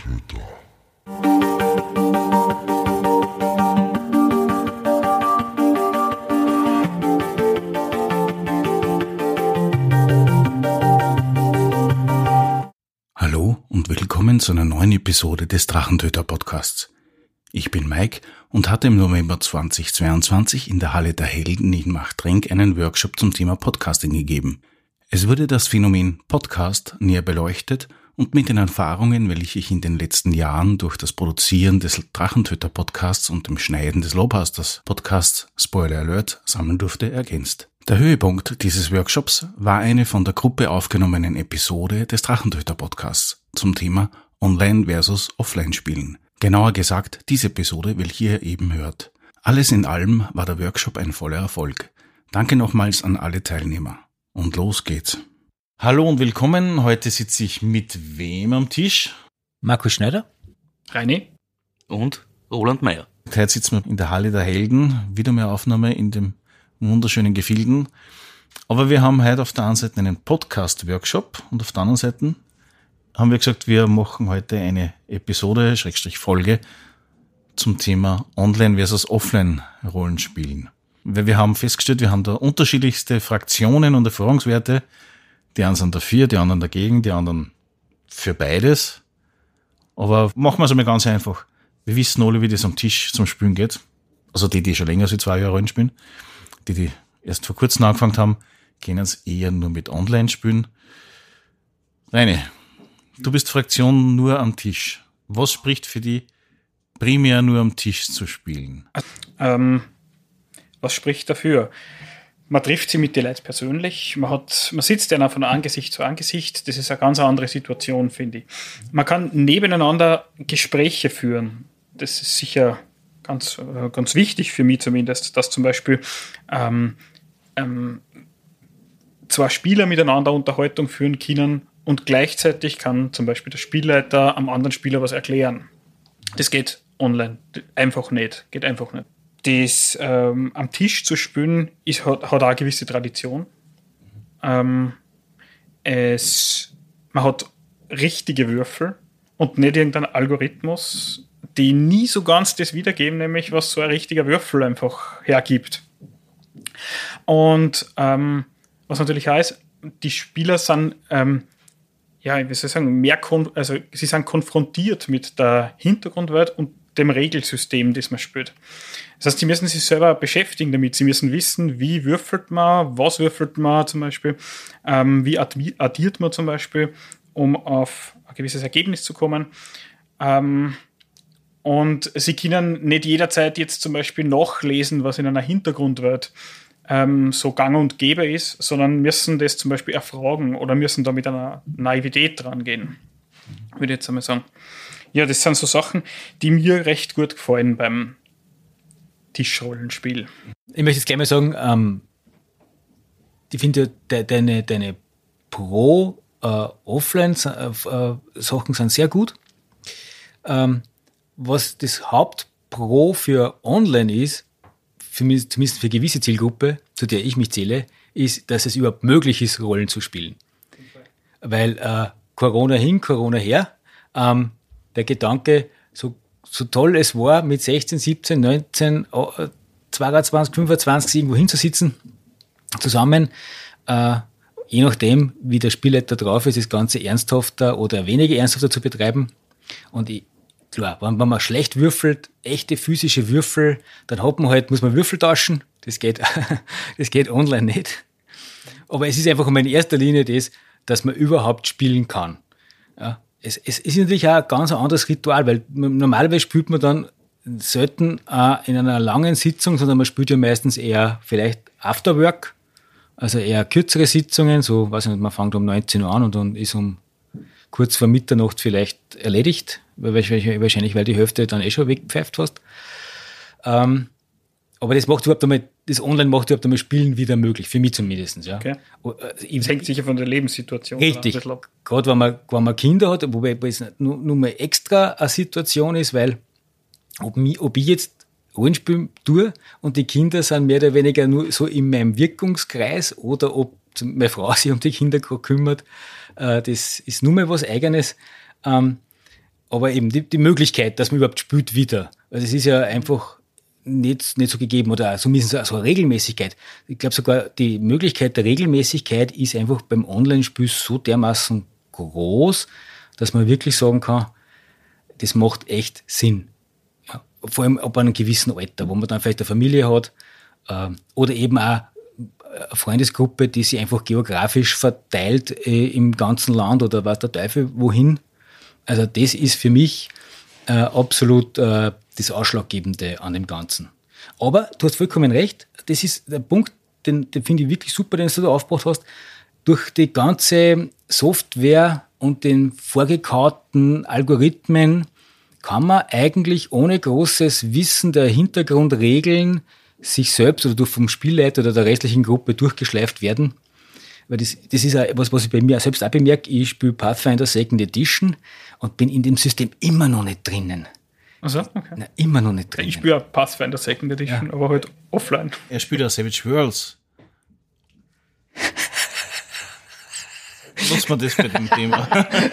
Drachentöter. Hallo und willkommen zu einer neuen Episode des Drachentöter-Podcasts. Ich bin Mike und hatte im November 2022 in der Halle der Helden in Machtrenk einen Workshop zum Thema Podcasting gegeben. Es wurde das Phänomen Podcast näher beleuchtet und mit den Erfahrungen, welche ich in den letzten Jahren durch das Produzieren des Drachentöter-Podcasts und dem Schneiden des Lobhasters-Podcasts Spoiler Alert sammeln durfte, ergänzt. Der Höhepunkt dieses Workshops war eine von der Gruppe aufgenommene Episode des Drachentöter-Podcasts zum Thema Online versus Offline Spielen. Genauer gesagt, diese Episode, welche ihr eben hört. Alles in allem war der Workshop ein voller Erfolg. Danke nochmals an alle Teilnehmer. Und los geht's. Hallo und willkommen. Heute sitze ich mit wem am Tisch? Markus Schneider. Reini. Und Roland Meier. Heute sitzen wir in der Halle der Helden. Wieder mehr Aufnahme in dem wunderschönen Gefilden. Aber wir haben heute auf der einen Seite einen Podcast-Workshop und auf der anderen Seite haben wir gesagt, wir machen heute eine Episode, Folge zum Thema Online versus Offline Rollenspielen. Weil wir haben festgestellt, wir haben da unterschiedlichste Fraktionen und Erfahrungswerte. Die einen sind dafür, die anderen dagegen, die anderen für beides. Aber machen wir es einmal ganz einfach. Wir wissen alle, wie das am Tisch zum Spielen geht. Also die schon länger als 2 Jahre Rollen spielen. Die erst vor kurzem angefangen haben, können es eher nur mit Online spielen. Reini, du bist Fraktion nur am Tisch. Was spricht für die, primär nur am Tisch zu spielen? Was spricht dafür? Man trifft sie mit den Leuten persönlich. Man sitzt einer von Angesicht zu Angesicht. Das ist eine ganz andere Situation, finde ich. Man kann nebeneinander Gespräche führen. Das ist sicher ganz wichtig für mich zumindest, dass zum Beispiel zwei Spieler miteinander Unterhaltung führen können und gleichzeitig kann zum Beispiel der Spielleiter am anderen Spieler was erklären. Das geht online einfach nicht. Geht einfach nicht. Das am Tisch zu spielen hat auch eine gewisse Tradition. Man hat richtige Würfel und nicht irgendeinen Algorithmus, die nie so ganz das wiedergeben, nämlich was so ein richtiger Würfel einfach hergibt. Und was natürlich heißt, die Spieler sind sie sind konfrontiert mit der Hintergrundwelt und dem Regelsystem, das man spielt. Das heißt, sie müssen sich selber beschäftigen damit. Sie müssen wissen, wie würfelt man, was würfelt man zum Beispiel, wie addiert man zum Beispiel, um auf ein gewisses Ergebnis zu kommen. Und sie können nicht jederzeit jetzt zum Beispiel nachlesen, was in einer Hintergrundwelt so gang und gäbe ist, sondern müssen das zum Beispiel erfragen oder müssen da mit einer Naivität dran gehen, würde ich jetzt einmal sagen. Ja, das sind so Sachen, die mir recht gut gefallen beim Tischrollenspiel. Ich möchte jetzt gleich mal sagen, ich finde deine Pro-Offline-Sachen sind sehr gut. Was das Hauptpro für Online ist, für mich, zumindest für eine gewisse Zielgruppe, zu der ich mich zähle, ist, dass es überhaupt möglich ist, Rollen zu spielen. Weil Corona hin, Corona her, der Gedanke, so toll es war, mit 16, 17, 19, 22, 25 irgendwo hinzusitzen, zusammen, je nachdem, wie der Spielleiter drauf ist, das Ganze ernsthafter oder weniger ernsthafter zu betreiben. Und klar, wenn man schlecht würfelt, echte physische Würfel, dann muss man Würfel tauschen. Das geht online nicht. Aber es ist einfach in erster Linie das, dass man überhaupt spielen kann. Ja. Es ist natürlich auch ein ganz anderes Ritual, weil normalerweise spielt man dann selten in einer langen Sitzung, sondern man spielt ja meistens eher vielleicht Afterwork, also eher kürzere Sitzungen, so, weiß ich nicht, man fängt um 19 Uhr an und dann ist kurz vor Mitternacht vielleicht erledigt, wahrscheinlich, weil die Hälfte dann schon weggepfeift hast. Aber das Online macht überhaupt einmal Spielen wieder möglich, für mich zumindest. Ja. Okay. Das hängt sicher von der Lebenssituation ab. Richtig. Gerade wenn man Kinder hat, wobei es nur mal extra eine Situation ist, weil ob ich jetzt Rollenspiel tue und die Kinder sind mehr oder weniger nur so in meinem Wirkungskreis oder ob meine Frau sich um die Kinder kümmert, das ist nur mal was Eigenes. aber eben die Möglichkeit, dass man überhaupt spielt wieder. Also es ist ja einfach nicht so gegeben oder zumindest so eine Regelmäßigkeit. Ich glaube sogar, die Möglichkeit der Regelmäßigkeit ist einfach beim Online-Spiel so dermaßen groß, dass man wirklich sagen kann, das macht echt Sinn. Ja, vor allem ab einem gewissen Alter, wo man dann vielleicht eine Familie hat oder eben auch eine Freundesgruppe, die sich einfach geografisch verteilt im ganzen Land oder was der Teufel wohin. Also das ist für mich absolut das Ausschlaggebende an dem Ganzen. Aber du hast vollkommen recht, das ist der Punkt, den finde ich wirklich super, den du da aufgebracht hast. Durch die ganze Software und den vorgekauten Algorithmen kann man eigentlich ohne großes Wissen der Hintergrundregeln sich selbst oder durch vom Spielleiter oder der restlichen Gruppe durchgeschleift werden. Weil das ist auch etwas, was ich bei mir selbst auch bemerke. Ich spiele Pathfinder 2nd Edition und bin in dem System immer noch nicht drinnen. Also, okay. Na, immer noch nicht drinnen. Ich spiele auch Pathfinder 2nd Edition, aber halt offline. Er spielt auch Savage Worlds. Nutzt man das bei dem Thema?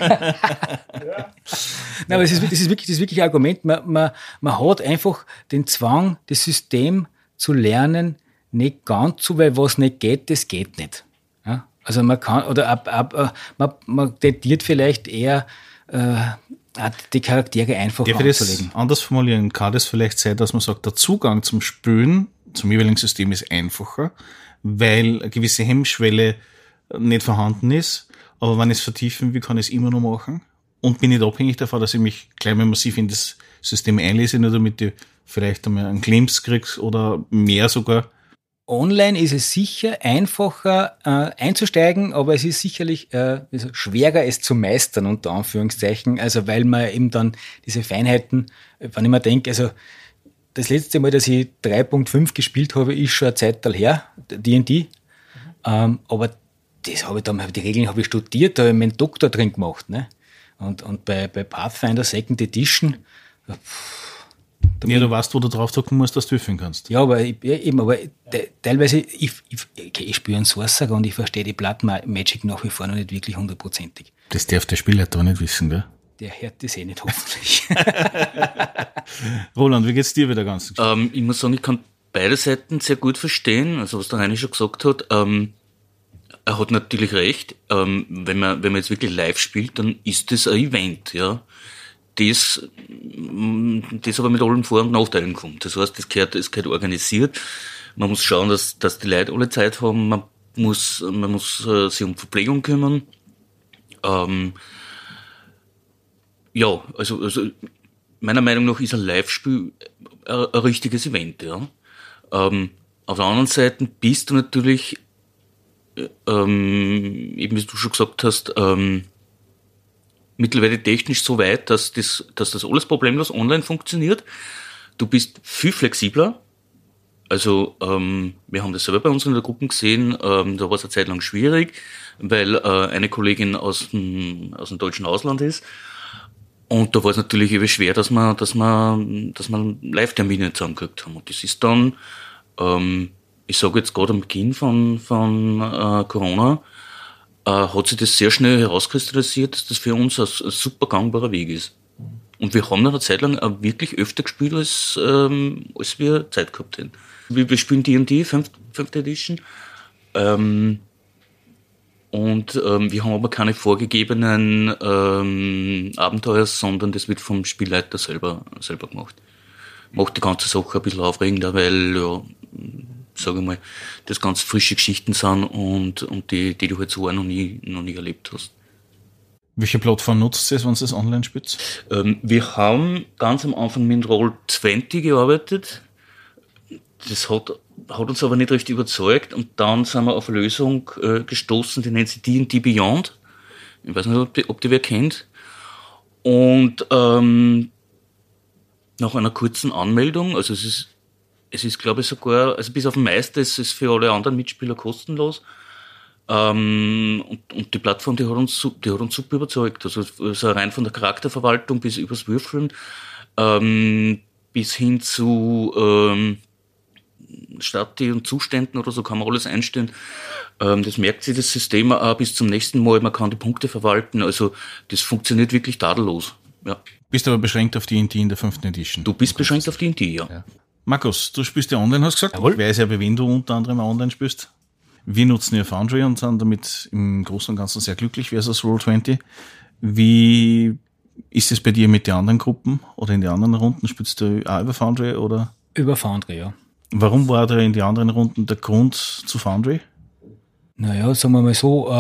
Nein, aber das ist wirklich ein Argument. Man hat einfach den Zwang, das System zu lernen, nicht ganz so, weil was nicht geht, das geht nicht. Ja? Also man kann, oder man tendiert vielleicht eher die Charaktere einfach anzulegen. Anders formulieren, kann das vielleicht sein, dass man sagt, der Zugang zum Spielen, zum jeweiligen System ist einfacher, weil eine gewisse Hemmschwelle nicht vorhanden ist. Aber wenn ich es vertiefen will, kann ich es immer noch machen. Und bin nicht abhängig davon, dass ich mich gleich mal massiv in das System einlese, nur damit ich vielleicht einmal einen Glimpse kriege oder mehr sogar. Online ist es sicher einfacher einzusteigen, aber es ist sicherlich schwerer, es zu meistern, unter Anführungszeichen. Also weil man eben dann diese Feinheiten, wenn ich mir denke, also das letzte Mal, dass ich 3.5 gespielt habe, ist schon eine Zeit her, D&D. Aber das habe ich dann, die Regeln habe ich studiert, da habe ich meinen Doktor drin gemacht. Ne? Und bei Pathfinder 2nd Edition, du weißt, wo du drauf drücken musst, dass du würfeln kannst. Ja, aber teilweise, ich spiele einen Sorcerer und ich verstehe die Blood Magic nach wie vor noch nicht wirklich 100%. Das darf der Spielleiter auch nicht wissen, gell? Der hört das nicht, hoffentlich. Roland, wie geht's dir bei der ganzen Geschichte? Ich muss sagen, ich kann beide Seiten sehr gut verstehen. Also was der Heini schon gesagt hat, er hat natürlich recht. Wenn man jetzt wirklich live spielt, dann ist das ein Event, ja. Das aber mit allen Vor- und Nachteilen kommt. Das heißt, das gehört organisiert. Man muss schauen, dass die Leute alle Zeit haben. Man muss sich um Verpflegung kümmern. Ja, also meiner Meinung nach ist ein Live-Spiel ein richtiges Event, ja. Auf der anderen Seite bist du natürlich, eben wie du schon gesagt hast, mittlerweile technisch so weit, dass das alles problemlos online funktioniert. Du bist viel flexibler. Also wir haben das selber bei uns in der Gruppe gesehen, da war es eine Zeit lang schwierig, weil eine Kollegin aus dem deutschen Ausland ist. Und da war es natürlich eben schwer, dass man Live-Termine zusammengekriegt haben. Und das ist dann, ich sage jetzt gerade am Beginn von Corona, hat sich das sehr schnell herauskristallisiert, dass das für uns ein super gangbarer Weg ist. Und wir haben dann eine Zeit lang auch wirklich öfter gespielt, als wir Zeit gehabt hätten. Wir spielen D&D, 5. Edition. Und wir haben aber keine vorgegebenen Abenteuer, sondern das wird vom Spielleiter selber gemacht. Macht die ganze Sache ein bisschen aufregender, weil, ja, sage ich mal, das ganz frische Geschichten sind und die du halt so auch noch nie erlebt hast. Welche Plattform nutzt ihr, wenn ihr es online spielt? Wir haben ganz am Anfang mit Roll20 gearbeitet. Das hat uns aber nicht richtig überzeugt und dann sind wir auf eine Lösung gestoßen, die nennt sich D&D Beyond. Ich weiß nicht, ob die wer kennt. Und nach einer kurzen Anmeldung, also es ist glaube ich sogar, also bis auf den Meister ist es für alle anderen Mitspieler kostenlos. Und die Plattform, die hat uns super überzeugt. Also rein von der Charakterverwaltung bis übers Würfeln, bis hin zu Stati und Zuständen oder so kann man alles einstellen. Das merkt sich das System auch bis zum nächsten Mal. Man kann die Punkte verwalten. Also das funktioniert wirklich tadellos. Ja. Bist aber beschränkt auf D&D in der 5. Edition. Du bist beschränkt auf D&D, ja. Ja. Markus, du spielst ja online, hast du gesagt. Jawohl. Ich weiß ja, bei wem du unter anderem auch online spielst. Wir nutzen ja Foundry und sind damit im Großen und Ganzen sehr glücklich versus Roll20. Wie ist es bei dir mit den anderen Gruppen oder in den anderen Runden? Spielst du auch über Foundry oder? Über Foundry, ja. Warum war da in den anderen Runden der Grund zu Foundry? Naja, sagen wir mal so,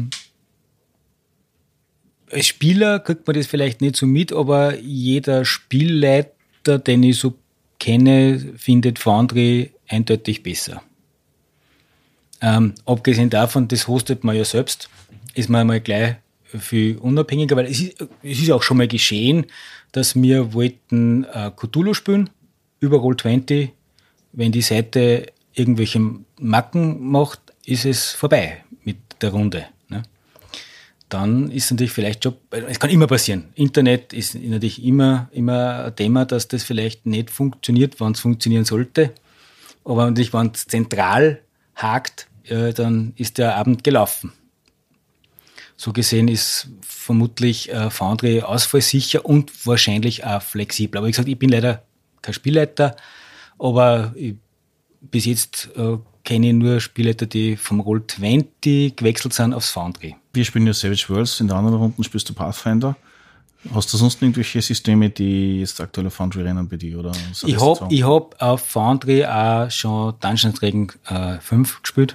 als Spieler kriegt man das vielleicht nicht so mit, aber jeder Spielleiter, den ich so kenne, findet Foundry eindeutig besser. Abgesehen davon, das hostet man ja selbst, ist man einmal gleich viel unabhängiger, weil es ist auch schon mal geschehen, dass wir wollten Cthulhu spielen über Roll20. Wenn die Seite irgendwelche Macken macht, ist es vorbei mit der Runde. Ne? Dann ist natürlich vielleicht schon, es kann immer passieren. Internet ist natürlich immer ein Thema, dass das vielleicht nicht funktioniert, wann es funktionieren sollte. Aber natürlich, wenn es zentral hakt, dann ist der Abend gelaufen. So gesehen ist vermutlich Foundry ausfallsicher und wahrscheinlich auch flexibel. Aber wie gesagt, ich bin leider kein Spielleiter, aber bis jetzt kenne ich nur Spielleiter, die vom Roll20 gewechselt sind aufs Foundry. Wir spielen ja Savage Worlds, in der anderen Runden spielst du Pathfinder. Hast du sonst irgendwelche Systeme, die jetzt aktuell auf Foundry rennen bei dir? Oder Ich hab auf Foundry auch schon Dungeons & Dragons 5 gespielt.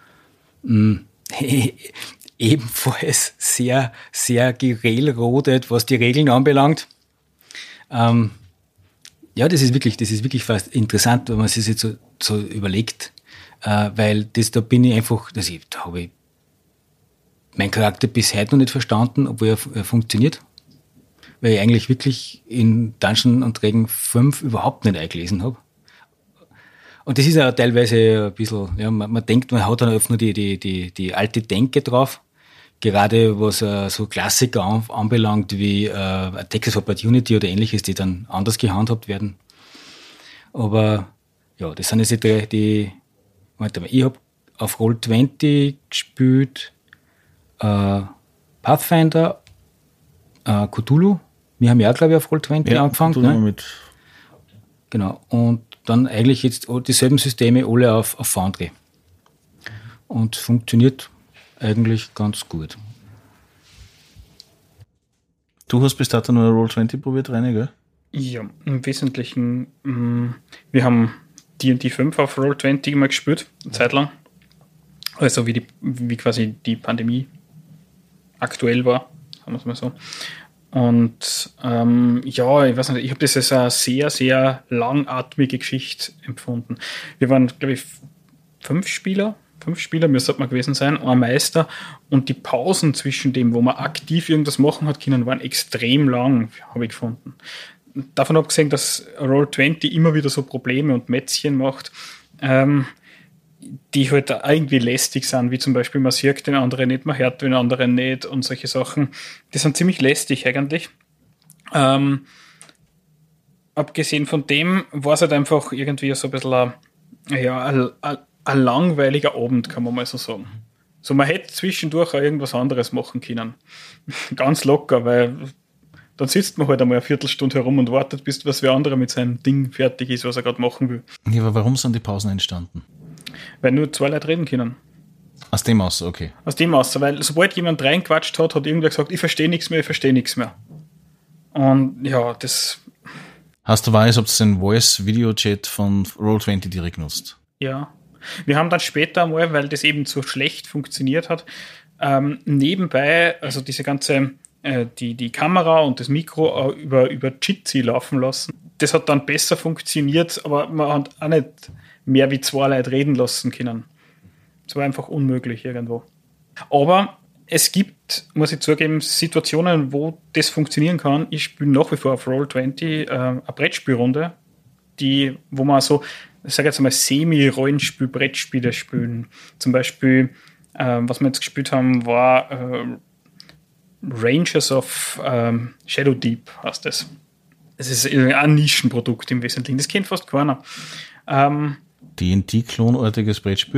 Ebenfalls sehr, sehr gerailroadet, was die Regeln anbelangt. Ja, das ist wirklich fast interessant, wenn man sich jetzt so überlegt, weil da bin ich einfach, da habe ich meinen Charakter bis heute noch nicht verstanden, obwohl er funktioniert, weil ich eigentlich wirklich in Dungeons & Dragons 5 überhaupt nicht eingelesen habe. Und das ist ja teilweise ein bisschen, ja, man denkt, man hat dann einfach nur die alte Denke drauf, gerade was so Klassiker anbelangt wie Attack of Opportunity oder ähnliches, die dann anders gehandhabt werden. Aber ja, das sind jetzt die warte mal, ich habe auf Roll20 gespielt, Pathfinder, Cthulhu. Wir haben ja, glaube ich, auf Roll20 angefangen. Cthulhu Ne? mit. Genau. Und dann eigentlich jetzt dieselben Systeme alle auf Foundry. Und funktioniert eigentlich ganz gut. Du hast bis dato nur Roll20 probiert, René, gell? Ja, im Wesentlichen, wir haben D&D 5 auf Roll20 mal gespielt, eine Zeit lang. Also wie quasi die Pandemie aktuell war, sagen wir es mal so. Und ja, ich weiß nicht, ich habe das als eine sehr, sehr langatmige Geschichte empfunden. Wir waren, glaube ich, 5 Spieler müsste man gewesen sein, ein Meister, und die Pausen zwischen dem, wo man aktiv irgendwas machen hat können, waren extrem lang, habe ich gefunden. Davon abgesehen, dass Roll20 immer wieder so Probleme und Mätzchen macht, die halt irgendwie lästig sind, wie zum Beispiel man sieht den anderen nicht, man hört den anderen nicht und solche Sachen. Die sind ziemlich lästig eigentlich. Abgesehen von dem war es halt einfach irgendwie so ein bisschen ein langweiliger Abend, kann man mal so sagen. So, man hätte zwischendurch auch irgendwas anderes machen können. Ganz locker, weil dann sitzt man halt einmal eine Viertelstunde herum und wartet, bis was wer anderer mit seinem Ding fertig ist, was er gerade machen will. Ja, aber warum sind die Pausen entstanden? Weil nur 2 Leute reden können. Aus dem aus, okay. Aus dem aus, weil sobald jemand reinquatscht hat irgendwer gesagt, ich verstehe nichts mehr. Und ja, das... Hast du weiß, ob du den Voice-Video-Chat von Roll20 direkt nutzt? Ja. Wir haben dann später mal, weil das eben so schlecht funktioniert hat, nebenbei, also diese ganze, die Kamera und das Mikro über Jitsi laufen lassen. Das hat dann besser funktioniert, aber man hat auch nicht mehr wie 2 Leute reden lassen können. Es war einfach unmöglich irgendwo. Aber es gibt, muss ich zugeben, Situationen, wo das funktionieren kann. Ich spiele nach wie vor auf Roll20 eine Brettspielrunde, wo man so, ich sage jetzt mal, Semi-Rollenspiel-Brettspiele spielen. Zum Beispiel, was wir jetzt gespielt haben, war Rangers of Shadow Deep, heißt das. Es ist ein Nischenprodukt im Wesentlichen. Das kennt fast keiner. D&D-klonartiges Brettspiel?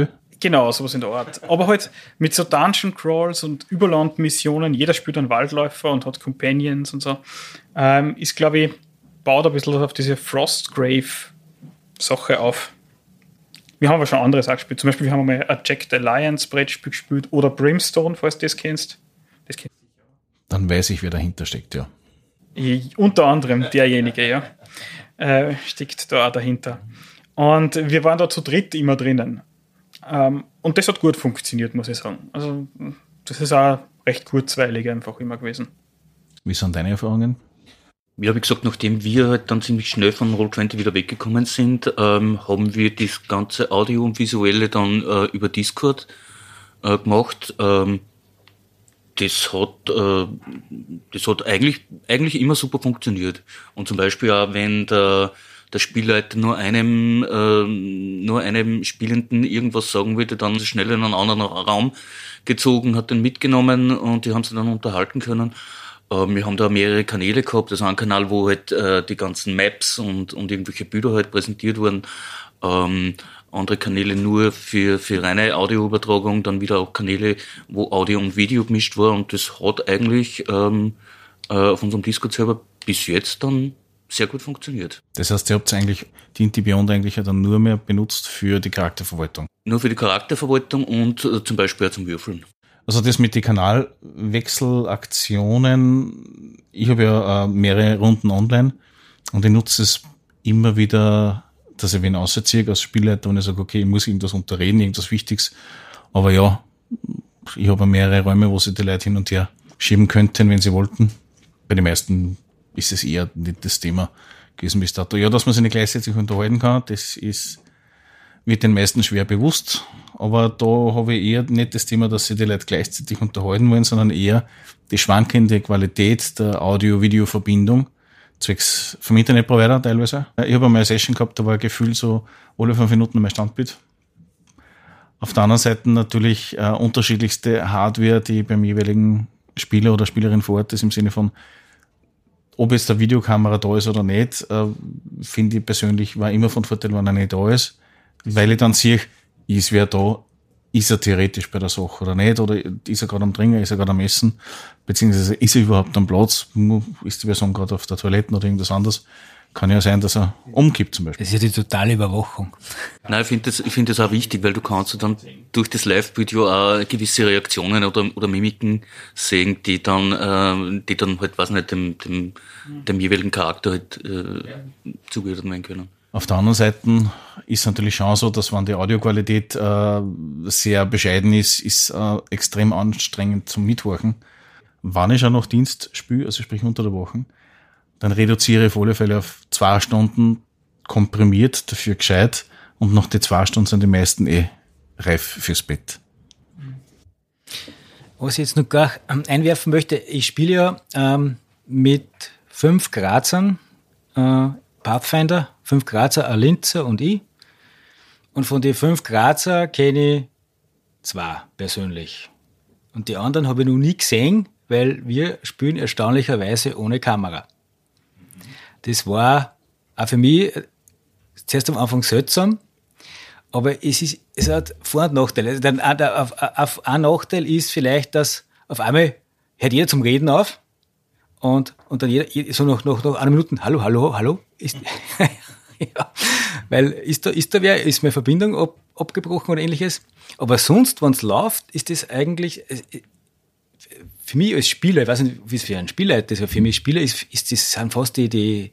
Genau, sowas in der Art. Aber halt mit so Dungeon Crawls und Überlandmissionen, jeder spielt einen Waldläufer und hat Companions und so, ist, glaube ich, baut ein bisschen auf diese Frostgrave-Sache auf. Wir haben aber schon anderes auch gespielt. Zum Beispiel, wir haben mal ein Jack the Lions Brettspiel gespielt oder Brimstone, falls du das kennst. Dann weiß ich, wer dahinter steckt, ja. Unter anderem derjenige, ja. Steckt da auch dahinter. Und wir waren da zu dritt immer drinnen. Und das hat gut funktioniert, muss ich sagen. Also, das ist auch recht kurzweilig einfach immer gewesen. Wie sind deine Erfahrungen? Ja, wie gesagt, nachdem wir halt dann ziemlich schnell von Roll20 wieder weggekommen sind, haben wir das ganze Audio und Visuelle dann über Discord gemacht. Das hat eigentlich immer super funktioniert. Und zum Beispiel auch, wenn der Spielleiter nur einem Spielenden irgendwas sagen wollte, dann schnell in einen anderen Raum gezogen, hat den mitgenommen und die haben sich dann unterhalten können. Wir haben da mehrere Kanäle gehabt, also einen Kanal, wo halt die ganzen Maps und irgendwelche Bilder halt präsentiert wurden. Andere Kanäle nur für reine Audioübertragung, dann wieder auch Kanäle, wo Audio und Video gemischt war, und das hat eigentlich auf unserem Discord-Server bis jetzt dann sehr gut funktioniert. Das heißt, ihr habt eigentlich D&D Beyond eigentlich ja dann nur mehr benutzt für die Charakterverwaltung? Nur für die Charakterverwaltung und zum Beispiel auch zum Würfeln. Also das mit den Kanalwechselaktionen, ich habe ja mehrere Runden online und ich nutze es immer wieder, dass ich wen ausziehe als Spielleiter und ich sage, okay, ich muss irgendwas unterreden, irgendwas Wichtiges. Aber ja, ich habe mehrere Räume, wo sie die Leute hin und her schieben könnten, wenn sie wollten. Bei den meisten ist es eher nicht das Thema gewesen bis dato. Ja, dass man sich nicht gleichzeitig unterhalten kann, wird den meisten schwer bewusst. Aber da habe ich eher nicht das Thema, dass sich die Leute gleichzeitig unterhalten wollen, sondern eher die schwankende Qualität der Audio-Video-Verbindung zwecks vom Internetprovider teilweise. Ich habe einmal eine Session gehabt, da war gefühlt so alle 5 Minuten mein Standbild. Auf der anderen Seite natürlich unterschiedlichste Hardware, die beim jeweiligen Spieler oder Spielerin vor Ort ist, im Sinne von, ob jetzt der Videokamera da ist oder nicht, finde ich persönlich, war immer von Vorteil, wenn er nicht da ist, weil ich dann sehe, ist wer da, ist er theoretisch bei der Sache oder nicht, oder ist er gerade am Trinken, ist er gerade am Essen, beziehungsweise ist er überhaupt am Platz, ist die Person gerade auf der Toilette oder irgendwas anderes. Kann ja sein, dass er umkippt zum Beispiel. Das ist ja die totale Überwachung. Nein, ich finde das auch wichtig, weil du kannst dann durch das Live-Video auch gewisse Reaktionen oder Mimiken sehen, die dann halt, weiß nicht, dem jeweiligen Charakter halt zugeordnet werden können. Auf der anderen Seite ist natürlich schon so, dass wenn die Audioqualität sehr bescheiden ist extrem anstrengend zum Mithorchen. Wenn ich schon noch Dienst spiele, also sprich unter der Woche, dann reduziere ich auf alle Fälle auf 2 Stunden komprimiert, dafür gescheit, und nach den 2 Stunden sind die meisten reif fürs Bett. Was ich jetzt noch gar einwerfen möchte, ich spiele ja mit 5 Grazern Pathfinder, 5 Grazer, ein Linzer und ich. Und von den 5 Grazer kenne ich 2 persönlich. Und die anderen habe ich noch nie gesehen, weil wir spielen erstaunlicherweise ohne Kamera. Das war auch für mich zuerst am Anfang seltsam, aber es hat Vor- und Nachteile. Also ein Nachteil ist vielleicht, dass auf einmal hört jeder zum Reden auf und dann jeder so nach einer Minute, hallo, ist, ja, weil ist da wer, ist meine Verbindung abgebrochen oder ähnliches. Aber sonst, wenn es läuft, ist das eigentlich, für mich als Spieler, ich weiß nicht, wie es für einen Spieler ist, aber für mich als Spieler sind fast die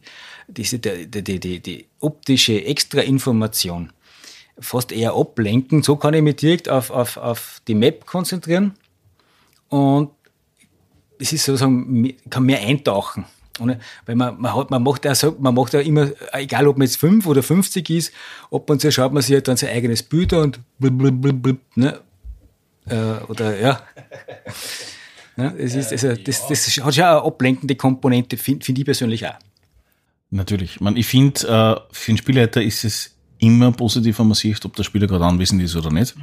optische Extra-Information fast eher ablenken. So kann ich mich direkt auf die Map konzentrieren und es ist sozusagen, kann mehr eintauchen. Weil man macht ja immer, egal ob man jetzt 5 oder 50 ist, schaut man sich halt dann sein eigenes Bild an und ne? Oder ja. Ja, das hat schon eine ablenkende Komponente, finde ich persönlich auch. Natürlich. Ich finde, für einen Spielleiter ist es immer positiv, wenn man sieht, ob der Spieler gerade anwesend ist oder nicht.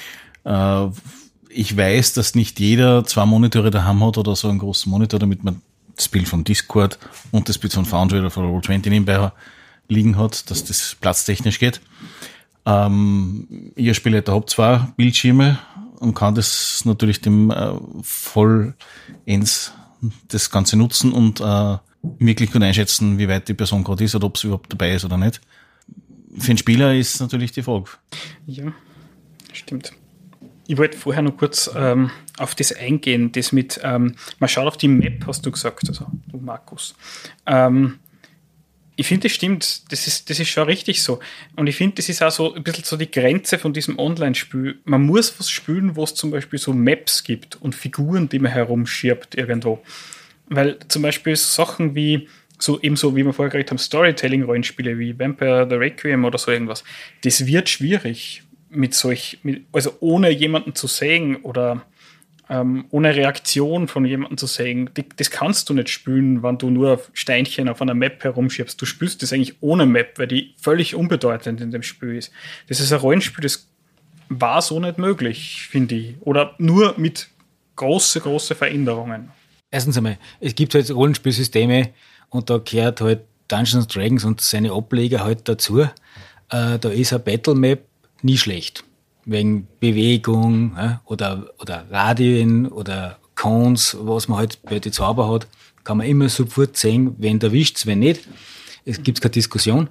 Ich weiß, dass nicht jeder 2 Monitore daheim hat oder so einen großen Monitor, damit man das Bild von Discord und das Bild von Foundry oder von Roll20 nebenbei liegen hat, dass das platztechnisch geht. Ihr Spielleiter habt 2 Bildschirme und kann das natürlich dem vollends das Ganze nutzen und wirklich gut einschätzen, wie weit die Person gerade ist oder ob sie überhaupt dabei ist oder nicht. Für den Spieler ist natürlich die Frage. Ja, stimmt. Ich wollte vorher noch kurz auf das eingehen, das mit, man schaut auf die Map, hast du gesagt, also du Markus. Ich finde, das stimmt, das ist schon richtig so. Und ich finde, das ist auch so ein bisschen so die Grenze von diesem Online-Spiel. Man muss was spielen, wo es zum Beispiel so Maps gibt und Figuren, die man herumschirbt irgendwo. Weil zum Beispiel Sachen wie, so ebenso wie wir vorher geredet haben, Storytelling-Rollenspiele wie Vampire the Requiem oder so irgendwas, das wird schwierig also ohne jemanden zu sehen oder ohne Reaktion von jemandem zu sehen. Das kannst du nicht spielen, wenn du nur Steinchen auf einer Map herumschiebst. Du spielst das eigentlich ohne Map, weil die völlig unbedeutend in dem Spiel ist. Das ist ein Rollenspiel, das war so nicht möglich, finde ich. Oder nur mit große Veränderungen. Erstens einmal, es gibt halt Rollenspielsysteme und da gehört halt Dungeons & Dragons und seine Ableger halt dazu. Da ist eine Battle Map nie schlecht. Wegen Bewegung oder Radien oder Cones, was man halt bei den Zauber hat, kann man immer sofort sehen, wen da erwischt's, wenn nicht. Es gibt keine Diskussion.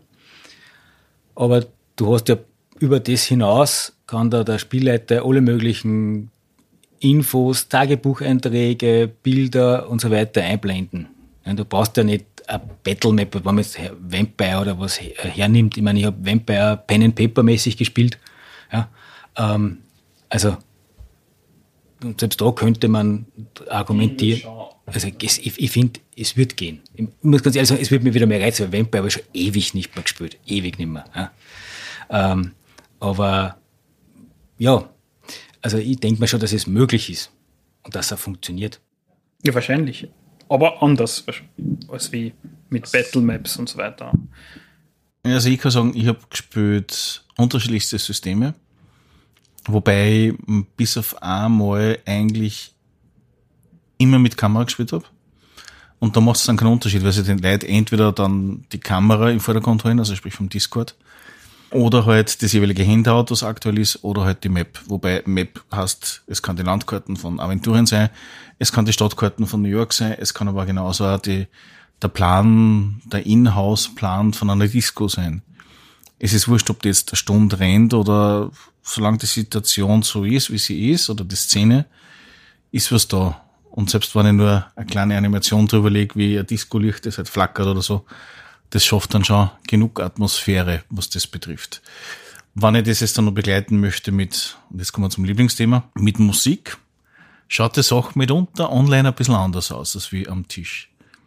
Aber du hast ja über das hinaus, kann da der Spielleiter alle möglichen Infos, Tagebucheinträge, Bilder und so weiter einblenden. Ja, du brauchst ja nicht eine Battlemap, wenn man jetzt Vampire oder was hernimmt. Ich meine, ich habe Vampire Pen and Paper mäßig gespielt. Ja, also und selbst da könnte man argumentieren. Also ich finde, es wird gehen. Ich muss ganz ehrlich sagen, es wird mir wieder mehr reizen, weil Vampire habe ich schon ewig nicht mehr gespielt. Ewig nicht mehr. Ja. Aber ja, also ich denke mir schon, dass es möglich ist und dass er funktioniert. Ja, wahrscheinlich. Aber anders als wie mit Battle Maps und so weiter. Also ich kann sagen, ich habe gespielt unterschiedlichste Systeme, wobei ich bis auf einmal eigentlich immer mit Kamera gespielt habe. Und da macht es dann keinen Unterschied, weil sie den Leuten entweder dann die Kamera im Vordergrund holen, also sprich vom Discord, oder halt das jeweilige Handout, was aktuell ist, oder halt die Map. Wobei Map heißt, es kann die Landkarten von Aventurien sein, es kann die Stadtkarten von New York sein, es kann aber genauso auch der Plan, der Inhouse-Plan von einer Disco sein. Es ist wurscht, ob die jetzt eine Stunde rennt oder solange die Situation so ist, wie sie ist, oder die Szene, ist was da. Und selbst wenn ich nur eine kleine Animation drüber lege, wie ein Disco-Licht, das halt flackert oder so, das schafft dann schon genug Atmosphäre, was das betrifft. Wenn ich das jetzt dann noch begleiten möchte mit, und jetzt kommen wir zum Lieblingsthema, mit Musik, schaut die Sache mitunter online ein bisschen anders aus, als wie am Tisch.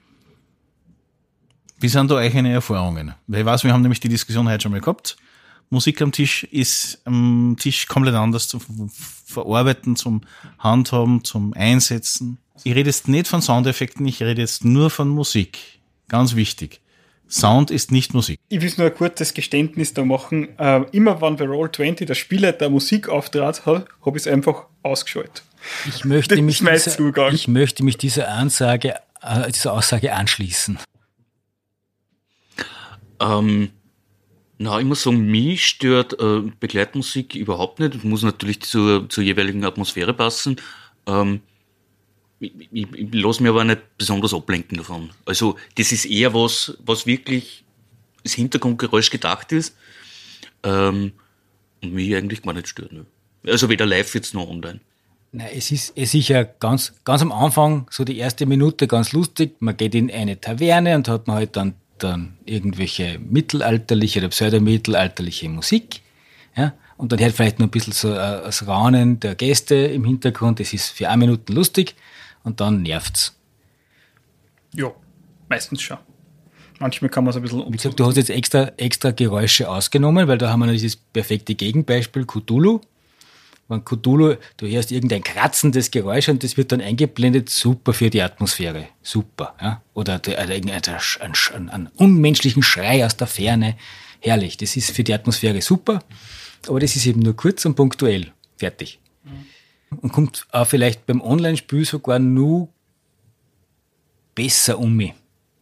Wie sind da eure Erfahrungen? Weil ich weiß, wir haben nämlich die Diskussion heute schon mal gehabt. Musik am Tisch ist am Tisch komplett anders zu verarbeiten, zum Handhaben, zum Einsetzen. Ich rede jetzt nicht von Soundeffekten, ich rede jetzt nur von Musik. Ganz wichtig. Sound ist nicht Musik. Ich will nur ein kurzes Geständnis da machen. Immer wenn bei Roll20 der Spielleiter Musik auftrat, habe ich es einfach ausgeschaltet. Ich möchte mich dieser Aussage anschließen. Ich muss sagen, mich stört Begleitmusik überhaupt nicht. Muss natürlich zur jeweiligen Atmosphäre passen. Ich lasse mich aber nicht besonders ablenken davon. Also das ist eher was wirklich das Hintergrundgeräusch gedacht ist und mich eigentlich gar nicht stört. Ne? Also weder live jetzt noch online. Nein, es ist ja ganz am Anfang, so die erste Minute, ganz lustig. Man geht in eine Taverne und hat man halt dann irgendwelche mittelalterliche oder pseudomittelalterliche Musik. Ja? Und dann hört vielleicht noch ein bisschen so das Raunen der Gäste im Hintergrund. Das ist für 1 Minute lustig und dann nervt's. Ja, meistens schon. Manchmal kann man es ein bisschen Wie gesagt, du hast jetzt extra Geräusche ausgenommen, weil da haben wir noch dieses perfekte Gegenbeispiel, Cthulhu. Wenn Cthulhu, du hörst irgendein kratzendes Geräusch und das wird dann eingeblendet, super für die Atmosphäre, super. Ja? Oder einen unmenschlichen Schrei aus der Ferne, herrlich, das ist für die Atmosphäre super, aber das ist eben nur kurz und punktuell, fertig. Und kommt auch vielleicht beim Online-Spiel sogar nur besser um mich.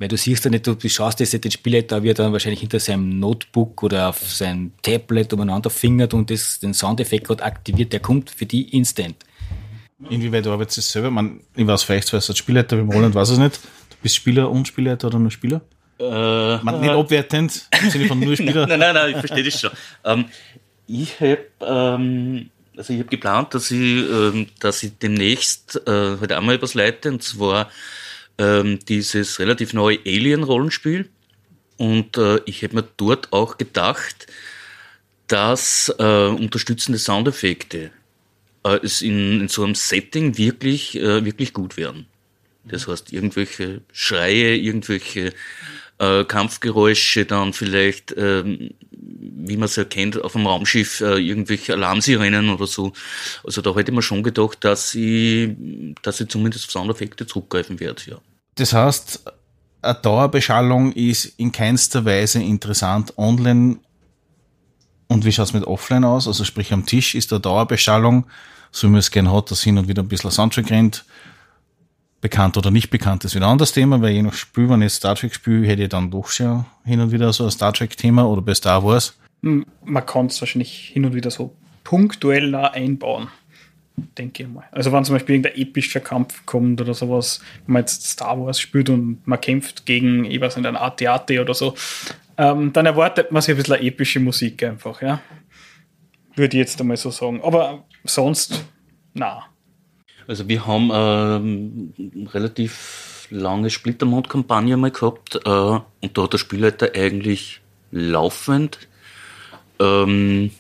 Weil du siehst ja nicht, du schaust jetzt den Spielleiter, wie er dann wahrscheinlich hinter seinem Notebook oder auf sein Tablet umeinander fingert und den Soundeffekt gerade aktiviert, der kommt für die instant. Inwieweit du arbeitest du selber? Ich weiß, vielleicht als Spielleiter, beim Roland weiß es nicht. Du bist Spieler und Spielleiter oder nur Spieler? Nicht abwertend, im Sinne von nur Spieler. Nein, ich verstehe das schon. Ich habe geplant, dass ich demnächst halt einmal etwas leite, und zwar dieses relativ neue Alien-Rollenspiel. Und ich hätte mir dort auch gedacht, dass unterstützende Soundeffekte es in so einem Setting wirklich gut werden. Das heißt, irgendwelche Schreie, irgendwelche Kampfgeräusche, dann vielleicht, wie man es erkennt, auf dem Raumschiff irgendwelche Alarmsirenen oder so. Also da hätte ich mir schon gedacht, dass ich zumindest auf Soundeffekte zurückgreifen werde, ja. Das heißt, eine Dauerbeschallung ist in keinster Weise interessant online. Und wie schaut es mit offline aus? Also sprich am Tisch ist eine Dauerbeschallung, so wie man es gerne hat, dass hin und wieder ein bisschen Soundtrack rennt. Bekannt oder nicht bekannt ist wieder ein anderes Thema, weil je nach Spiel, wenn ich Star Trek spiele, hätte ich dann doch schon hin und wieder so ein Star Trek-Thema oder bei Star Wars. Man kann es wahrscheinlich hin und wieder so punktuell einbauen, denke ich mal. Also wenn zum Beispiel irgendein epischer Kampf kommt oder sowas, wenn man jetzt Star Wars spielt und man kämpft gegen, ich weiß nicht, ein AT-AT oder so, dann erwartet man sich ein bisschen epische Musik einfach, ja. Würde ich jetzt einmal so sagen. Aber sonst, na. Also wir haben relativ lange Splittermond-Kampagne mal gehabt und da hat der Spielleiter eigentlich laufend eine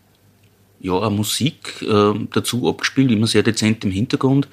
Musik dazu abgespielt, immer sehr dezent im Hintergrund.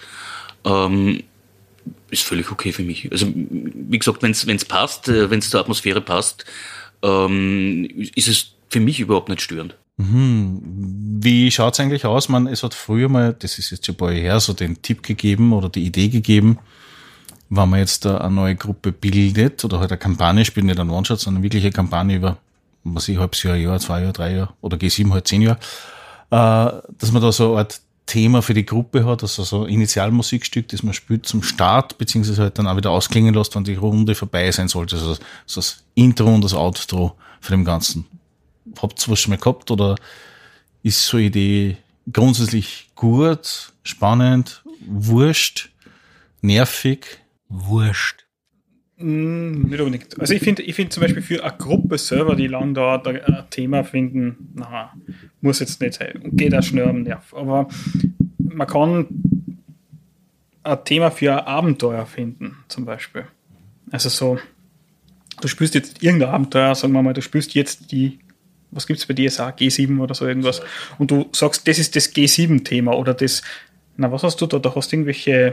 Ist völlig okay für mich. Also wie gesagt, wenn es passt, wenn es zur Atmosphäre passt, ist es für mich überhaupt nicht störend. Wie schaut's eigentlich aus? Es hat früher mal, das ist jetzt schon ein paar Jahre her, so den Tipp gegeben oder die Idee gegeben, wenn man jetzt da eine neue Gruppe bildet oder halt eine Kampagne spielt, nicht ein One-Shot, sondern eine wirkliche Kampagne über, was ich, halbes Jahr, 2 Jahre, 3 Jahre oder G7 halt 10 Jahre, dass man da so eine Art Thema für die Gruppe hat, also so ein Initialmusikstück, das man spielt zum Start, beziehungsweise halt dann auch wieder ausklingen lässt, wenn die Runde vorbei sein sollte. Also so das Intro und das Outro von dem Ganzen. Habt ihr was schon mal gehabt oder ist so eine Idee grundsätzlich gut, spannend, wurscht, nervig? Wurscht. Nicht unbedingt. Also ich finde zum Beispiel für eine Gruppe Server, die lang da ein Thema finden, muss jetzt nicht sein. Geht auch schnell am Nerv. Aber man kann ein Thema für ein Abenteuer finden, zum Beispiel. Also so, du spielst jetzt irgendein Abenteuer, sagen wir mal, du spielst jetzt was gibt's bei DSA, G7 oder so irgendwas, und du sagst, das ist das G7-Thema oder das, was hast du da? Da hast du irgendwelche,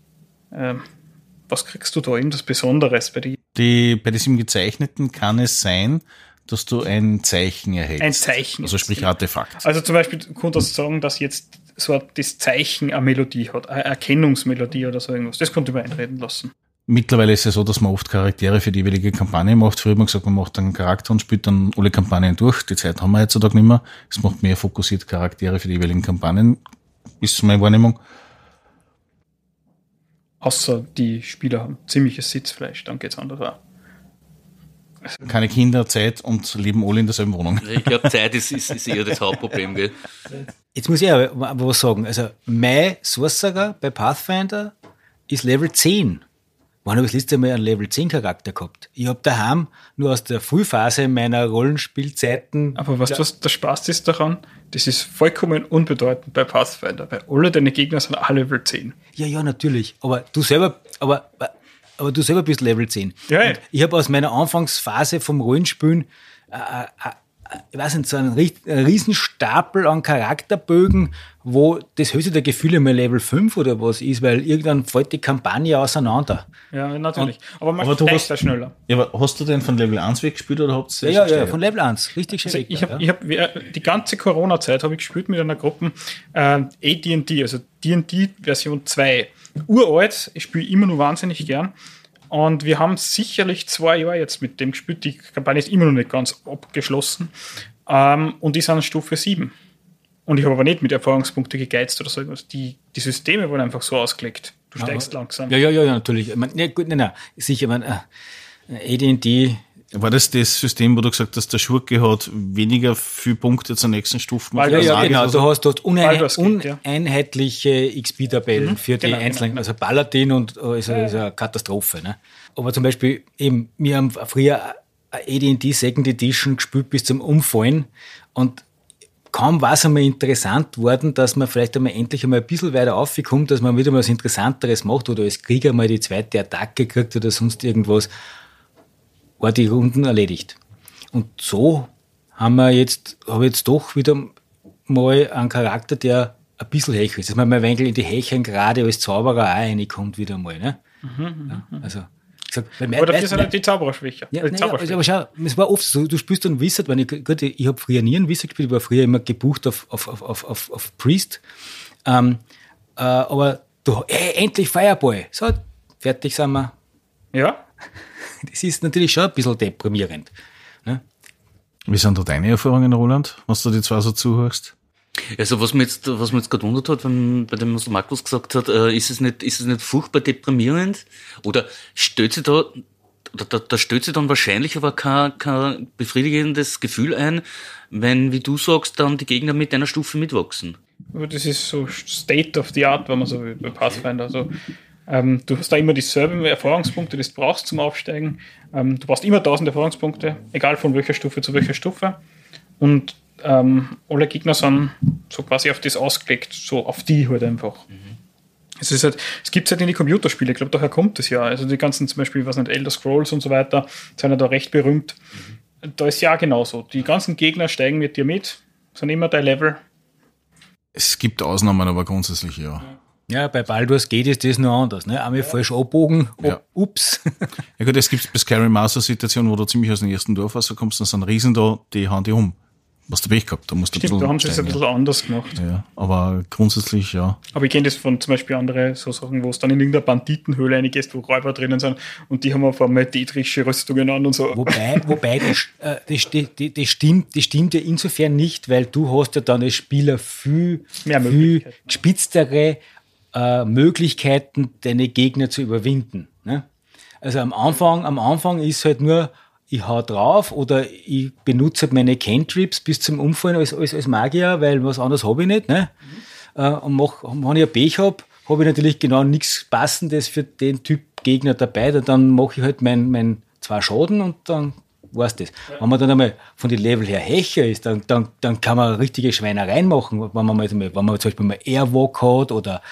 was kriegst du da, irgendwas Besonderes bei dir? Bei diesem Gezeichneten kann es sein, dass du ein Zeichen erhältst. Ein Zeichen. Also sprich Artefakt. Also zum Beispiel, du könntest sagen, dass jetzt so das Zeichen eine Melodie hat, eine Erkennungsmelodie oder so irgendwas. Das konnte man einreden lassen. Mittlerweile ist es so, dass man oft Charaktere für die jeweilige Kampagne macht. Früher hat man gesagt, man macht einen Charakter und spielt dann alle Kampagnen durch. Die Zeit haben wir heutzutage nicht mehr. Es macht mehr fokussiert Charaktere für die jeweiligen Kampagnen, ist meine Wahrnehmung. Außer die Spieler haben ziemliches Sitzfleisch, dann geht's anders auch. Keine Kinder, Zeit und leben alle in derselben Wohnung. Ich glaube, Zeit ist eher das Hauptproblem, gell? Jetzt muss ich aber was sagen. Also mein Sorcerer bei Pathfinder ist Level 10. Wann habe ich das letzte Mal einen Level 10 Charakter gehabt? Ich habe daheim nur aus der Frühphase meiner Rollenspielzeiten... Aber was der Spaß ist daran, das ist vollkommen unbedeutend bei Pathfinder, weil alle deine Gegner sind alle Level 10. Ja, natürlich. Aber du selber bist Level 10. Ja. Und ich habe aus meiner Anfangsphase vom Rollenspielen ich weiß nicht, so einen riesen Stapel an Charakterbögen, wo das höchste der Gefühle mal Level 5 oder was ist, weil irgendwann fällt die Kampagne auseinander. Ja, natürlich. Aber man du steigt da schneller. Ja, aber hast du denn von Level 1 weggespielt oder habt ihr Ja, von Level 1. Richtig schön. Also ich habe die ganze Corona-Zeit habe ich gespielt mit einer Gruppe AD&D, also D&D Version 2. Uralt, ich spiele immer noch wahnsinnig gern. Und wir haben sicherlich 2 Jahre jetzt mit dem gespielt. Die Kampagne ist immer noch nicht ganz abgeschlossen. Und die sind Stufe 7. Und ich habe aber nicht mit Erfahrungspunkten gegeizt oder so irgendwas. Die Systeme wurden einfach so ausgelegt. Du steigst langsam. Ja, natürlich. Ich meine, gut, nein, sicher, AD&D. War das System, wo du gesagt hast, der Schurke hat weniger viel Punkte zur nächsten Stufe? Ja, genau. Du hast Baldur's Gate, uneinheitliche XP-Tabellen für die genau, einzelnen, also Paladin und ist eine Katastrophe. Ne? Aber zum Beispiel eben, wir haben früher AD&D Second Edition gespielt bis zum Umfallen und kaum war es einmal interessant worden, dass man vielleicht einmal endlich einmal ein bisschen weiter aufkommt, dass man wieder mal was Interessanteres macht oder als Krieger mal die zweite Attacke kriegt oder sonst irgendwas, war die Runden erledigt. Und so habe ich jetzt doch wieder mal einen Charakter, der ein bisschen hecher ist. Dass man mal in die Hechern gerade als Zauberer auch reinkommt wieder mal. Ne? Also, aber dafür ist halt die Zaubererschwäche. Aber schau, es war oft so, du spielst dann Wizard, ich habe früher nie einen Wizard gespielt, ich war früher immer gebucht auf Priest. Aber endlich Fireball. So, fertig sind wir. Ja. Das ist natürlich schon ein bisschen deprimierend. Ne? Wie sind da deine Erfahrungen, Roland, was du die zwei so zuhörst? Also was mir jetzt gerade wundert hat, bei dem, was Markus gesagt hat, ist es nicht furchtbar deprimierend? Oder stellt sich da stellt sich dann wahrscheinlich aber kein befriedigendes Gefühl ein, wenn, wie du sagst, dann die Gegner mit einer Stufe mitwachsen? Aber das ist so State of the Art, wenn man so will, bei Pathfinder. Also, du hast da immer dieselben Erfahrungspunkte, die du brauchst zum Aufsteigen. Du brauchst immer 1000 Erfahrungspunkte, egal von welcher Stufe zu welcher Stufe. Und alle Gegner sind so quasi auf das ausgelegt, so auf die halt einfach. Es ist halt, es gibt es halt in die Computerspiele, ich glaube, daher kommt es ja. Also die ganzen zum Beispiel, was nicht, Elder Scrolls und so weiter, sind ja da recht berühmt. Da ist ja genauso. Die ganzen Gegner steigen mit dir mit, sind immer dein Level. Es gibt Ausnahmen, aber grundsätzlich ja. Ja, bei Baldur's Gate ist das noch anders. Ne? Einmal falsch abbogen, ups. Ja gut, es gibt bei Skyrim auch so Situationen, wo du ziemlich aus dem ersten Dorf rauskommst, dann sind Riesen da, die hauen die um. Was du Pech gehabt, da musst du Stimmt, da haben sie es ein bisschen anders gemacht. Ja, aber grundsätzlich, ja. Aber ich kenne das von zum Beispiel anderen so Sachen, wo es dann in irgendeiner Banditenhöhle reingehst, wo Räuber drinnen sind und die haben auf einmal dätrische Rüstungen an und so. Wobei das stimmt ja insofern nicht, weil du hast ja dann als Spieler viel gespitztere Möglichkeiten, deine Gegner zu überwinden. Ne? Also am Anfang ist halt nur, ich hau drauf oder ich benutze halt meine Cantrips bis zum Umfallen als Magier, weil was anderes habe ich nicht. Ne? Und wenn ich ein Pech habe ich natürlich genau nichts Passendes für den Typ Gegner dabei. Dann mache ich halt mein 2 Schaden und dann war's das. Wenn man dann einmal von den Level her Hecher ist, dann kann man richtige Schweinereien machen, wenn man zum Beispiel mal Airwalk hat oder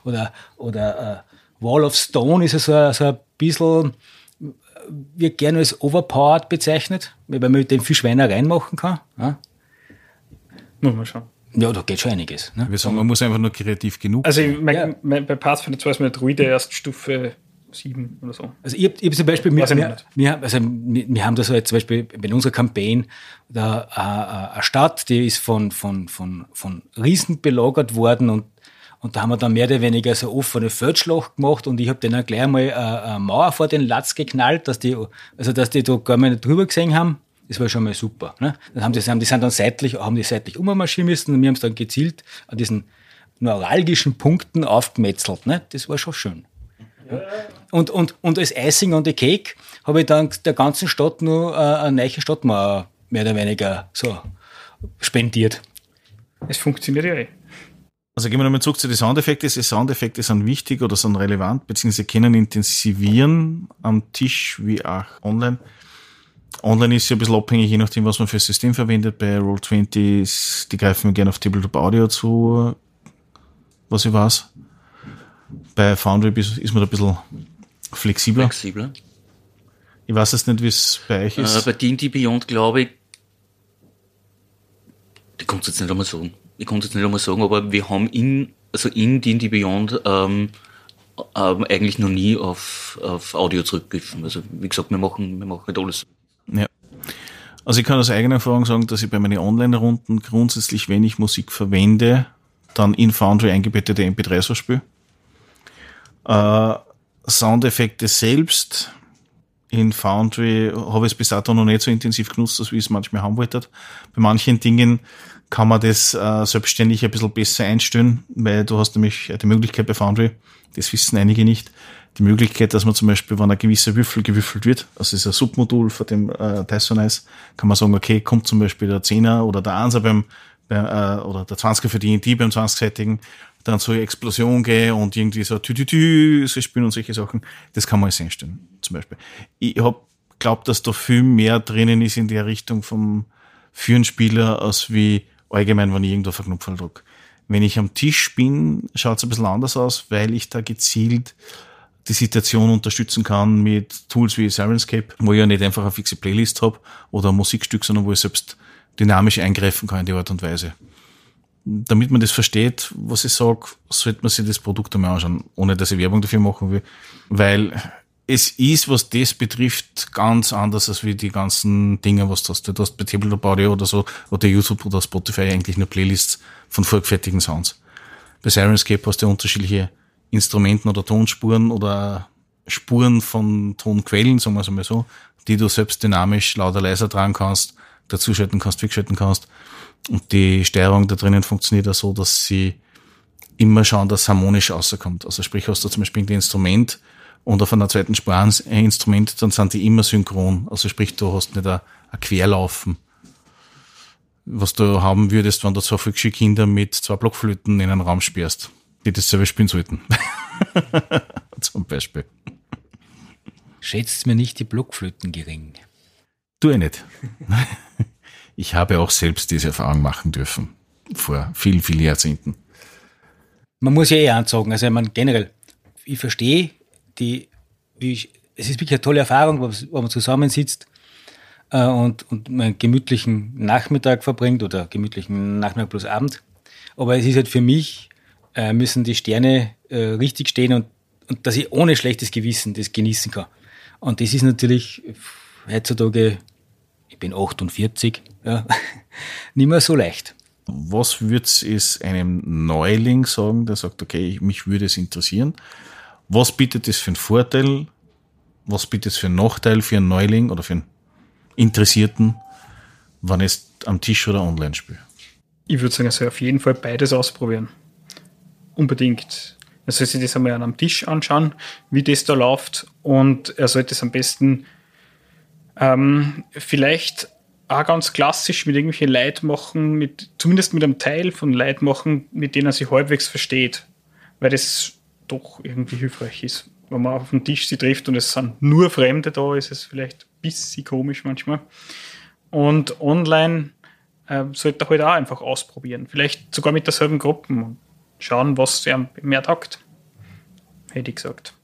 Wall of Stone ist ja so ein bisschen, wird gerne als overpowered bezeichnet, weil man mit dem viel Schweinereien machen kann. Ja? Muss man schauen. Ja, da geht schon einiges. Ne? Wir sagen, man muss einfach nur kreativ genug sein. Also bei Pathfinder 2 ist meine Druide erst Stufe 7 oder so. Also ich hab zum Beispiel, wir haben da so jetzt zum Beispiel in unserer Campaign da eine Stadt, die ist von Riesen belagert worden und da haben wir dann mehr oder weniger so offene Feldschlacht gemacht und ich habe denen gleich mal eine Mauer vor den Latz geknallt, dass die da gar mal nicht drüber gesehen haben. Das war schon mal super. Ne? Dann die sind dann seitlich ummarschieren müssen und wir haben es dann gezielt an diesen neuralgischen Punkten aufgemetzelt. Ne? Das war schon schön. Ja. Und als Icing on the Cake habe ich dann der ganzen Stadt nur eine neue Stadtmauer mehr oder weniger so spendiert. Es funktioniert ja eh. Also gehen wir nochmal zurück zu den Soundeffekten. Die Soundeffekte sind wichtig oder sind relevant, beziehungsweise können intensivieren am Tisch wie auch online. Online ist ja ein bisschen abhängig, je nachdem, was man für ein System verwendet. Bei Roll20, die greifen wir gerne auf Tabletop Audio zu, was ich weiß. Bei Foundry ist man da ein bisschen flexibler. Ich weiß jetzt nicht, wie es bei euch ist. Bei D&D Beyond, glaube ich, ich kann es jetzt nicht einmal sagen, aber wir haben in D&D Beyond eigentlich noch nie auf Audio zurückgegriffen. Also wie gesagt, wir machen nicht alles. Ja. Also ich kann aus eigener Erfahrung sagen, dass ich bei meinen Online-Runden grundsätzlich, wenn ich Musik verwende, dann in Foundry eingebettete MP3s verspiele. Soundeffekte selbst In Foundry habe ich es bis dato noch nicht so intensiv genutzt, als wie ich es manchmal haben wollte. Bei manchen Dingen kann man das selbstständig ein bisschen besser einstellen, weil du hast nämlich die Möglichkeit bei Foundry, das wissen einige nicht, die Möglichkeit, dass man zum Beispiel, wenn ein gewisser Würfel gewürfelt wird, also das ist ein Submodul von dem Dice, kann man sagen, okay, kommt zum Beispiel der 10er oder der 1er oder der 20er für D&D beim 20-seitigen, dann so eine Explosion gehen und irgendwie so so spielen und solche Sachen. Das kann man alles einstellen, zum Beispiel. Ich glaube, dass da viel mehr drinnen ist in der Richtung für einen Spieler, als wie allgemein, wenn ich irgendwo auf einen Knopf drücke. Wenn ich am Tisch bin, schaut es ein bisschen anders aus, weil ich da gezielt die Situation unterstützen kann mit Tools wie Sirenscape, wo ich ja nicht einfach eine fixe Playlist habe oder ein Musikstück, sondern wo ich selbst dynamisch eingreifen kann in die Art und Weise. Damit man das versteht, was ich sage, sollte man sich das Produkt einmal anschauen, ohne dass ich Werbung dafür machen will, weil es ist, was das betrifft, ganz anders als wie die ganzen Dinge, was du hast. Du hast bei Tabletop Audio oder so, oder YouTube oder Spotify eigentlich nur Playlists von vorgefertigten Sounds. Bei Sirenscape hast du unterschiedliche Instrumenten oder Tonspuren oder Spuren von Tonquellen, sagen wir es einmal so, die du selbst dynamisch lauter, leiser tragen kannst, dazuschalten kannst, wegschalten kannst. Und die Steuerung da drinnen funktioniert auch so, dass sie immer schauen, dass es harmonisch rauskommt. Also sprich, hast du zum Beispiel ein Instrument und auf einer zweiten Spur ein Instrument, dann sind die immer synchron. Also sprich, du hast nicht ein Querlaufen, was du haben würdest, wenn du zwei völkische Kinder mit zwei Blockflöten in einen Raum sperrst, die das selber spielen sollten. Zum Beispiel. Schätzt mir nicht die Blockflöten gering. Tu ich nicht. Ich habe auch selbst diese Erfahrung machen dürfen. Vor vielen, vielen Jahrzehnten. Man muss ja ansagen, also ich meine, generell, ich verstehe es ist wirklich eine tolle Erfahrung, wo man zusammensitzt und einen gemütlichen Nachmittag verbringt oder gemütlichen Nachmittag plus Abend. Aber es ist halt für mich, müssen die Sterne richtig stehen und dass ich ohne schlechtes Gewissen das genießen kann. Und das ist natürlich heutzutage, ich bin 48, ja, nicht mehr so leicht. Was würd's es einem Neuling sagen, der sagt, okay, mich würde es interessieren? Was bietet es für einen Vorteil? Was bietet es für einen Nachteil für einen Neuling oder für einen Interessierten, wenn es am Tisch oder online spielt? Ich würde sagen, er soll auf jeden Fall beides ausprobieren. Unbedingt. Er soll sich das einmal am Tisch anschauen, wie das da läuft, und er sollte es am besten vielleicht auch ganz klassisch mit irgendwelchen Leuten machen, zumindest mit einem Teil von Leuten machen, mit denen er sich halbwegs versteht, weil das doch irgendwie hilfreich ist. Wenn man auf dem Tisch sie trifft und es sind nur Fremde da, ist es vielleicht ein bisschen komisch manchmal. Und online sollte er halt auch einfach ausprobieren. Vielleicht sogar mit derselben Gruppe und schauen, was er mehr taugt. Hätte ich gesagt.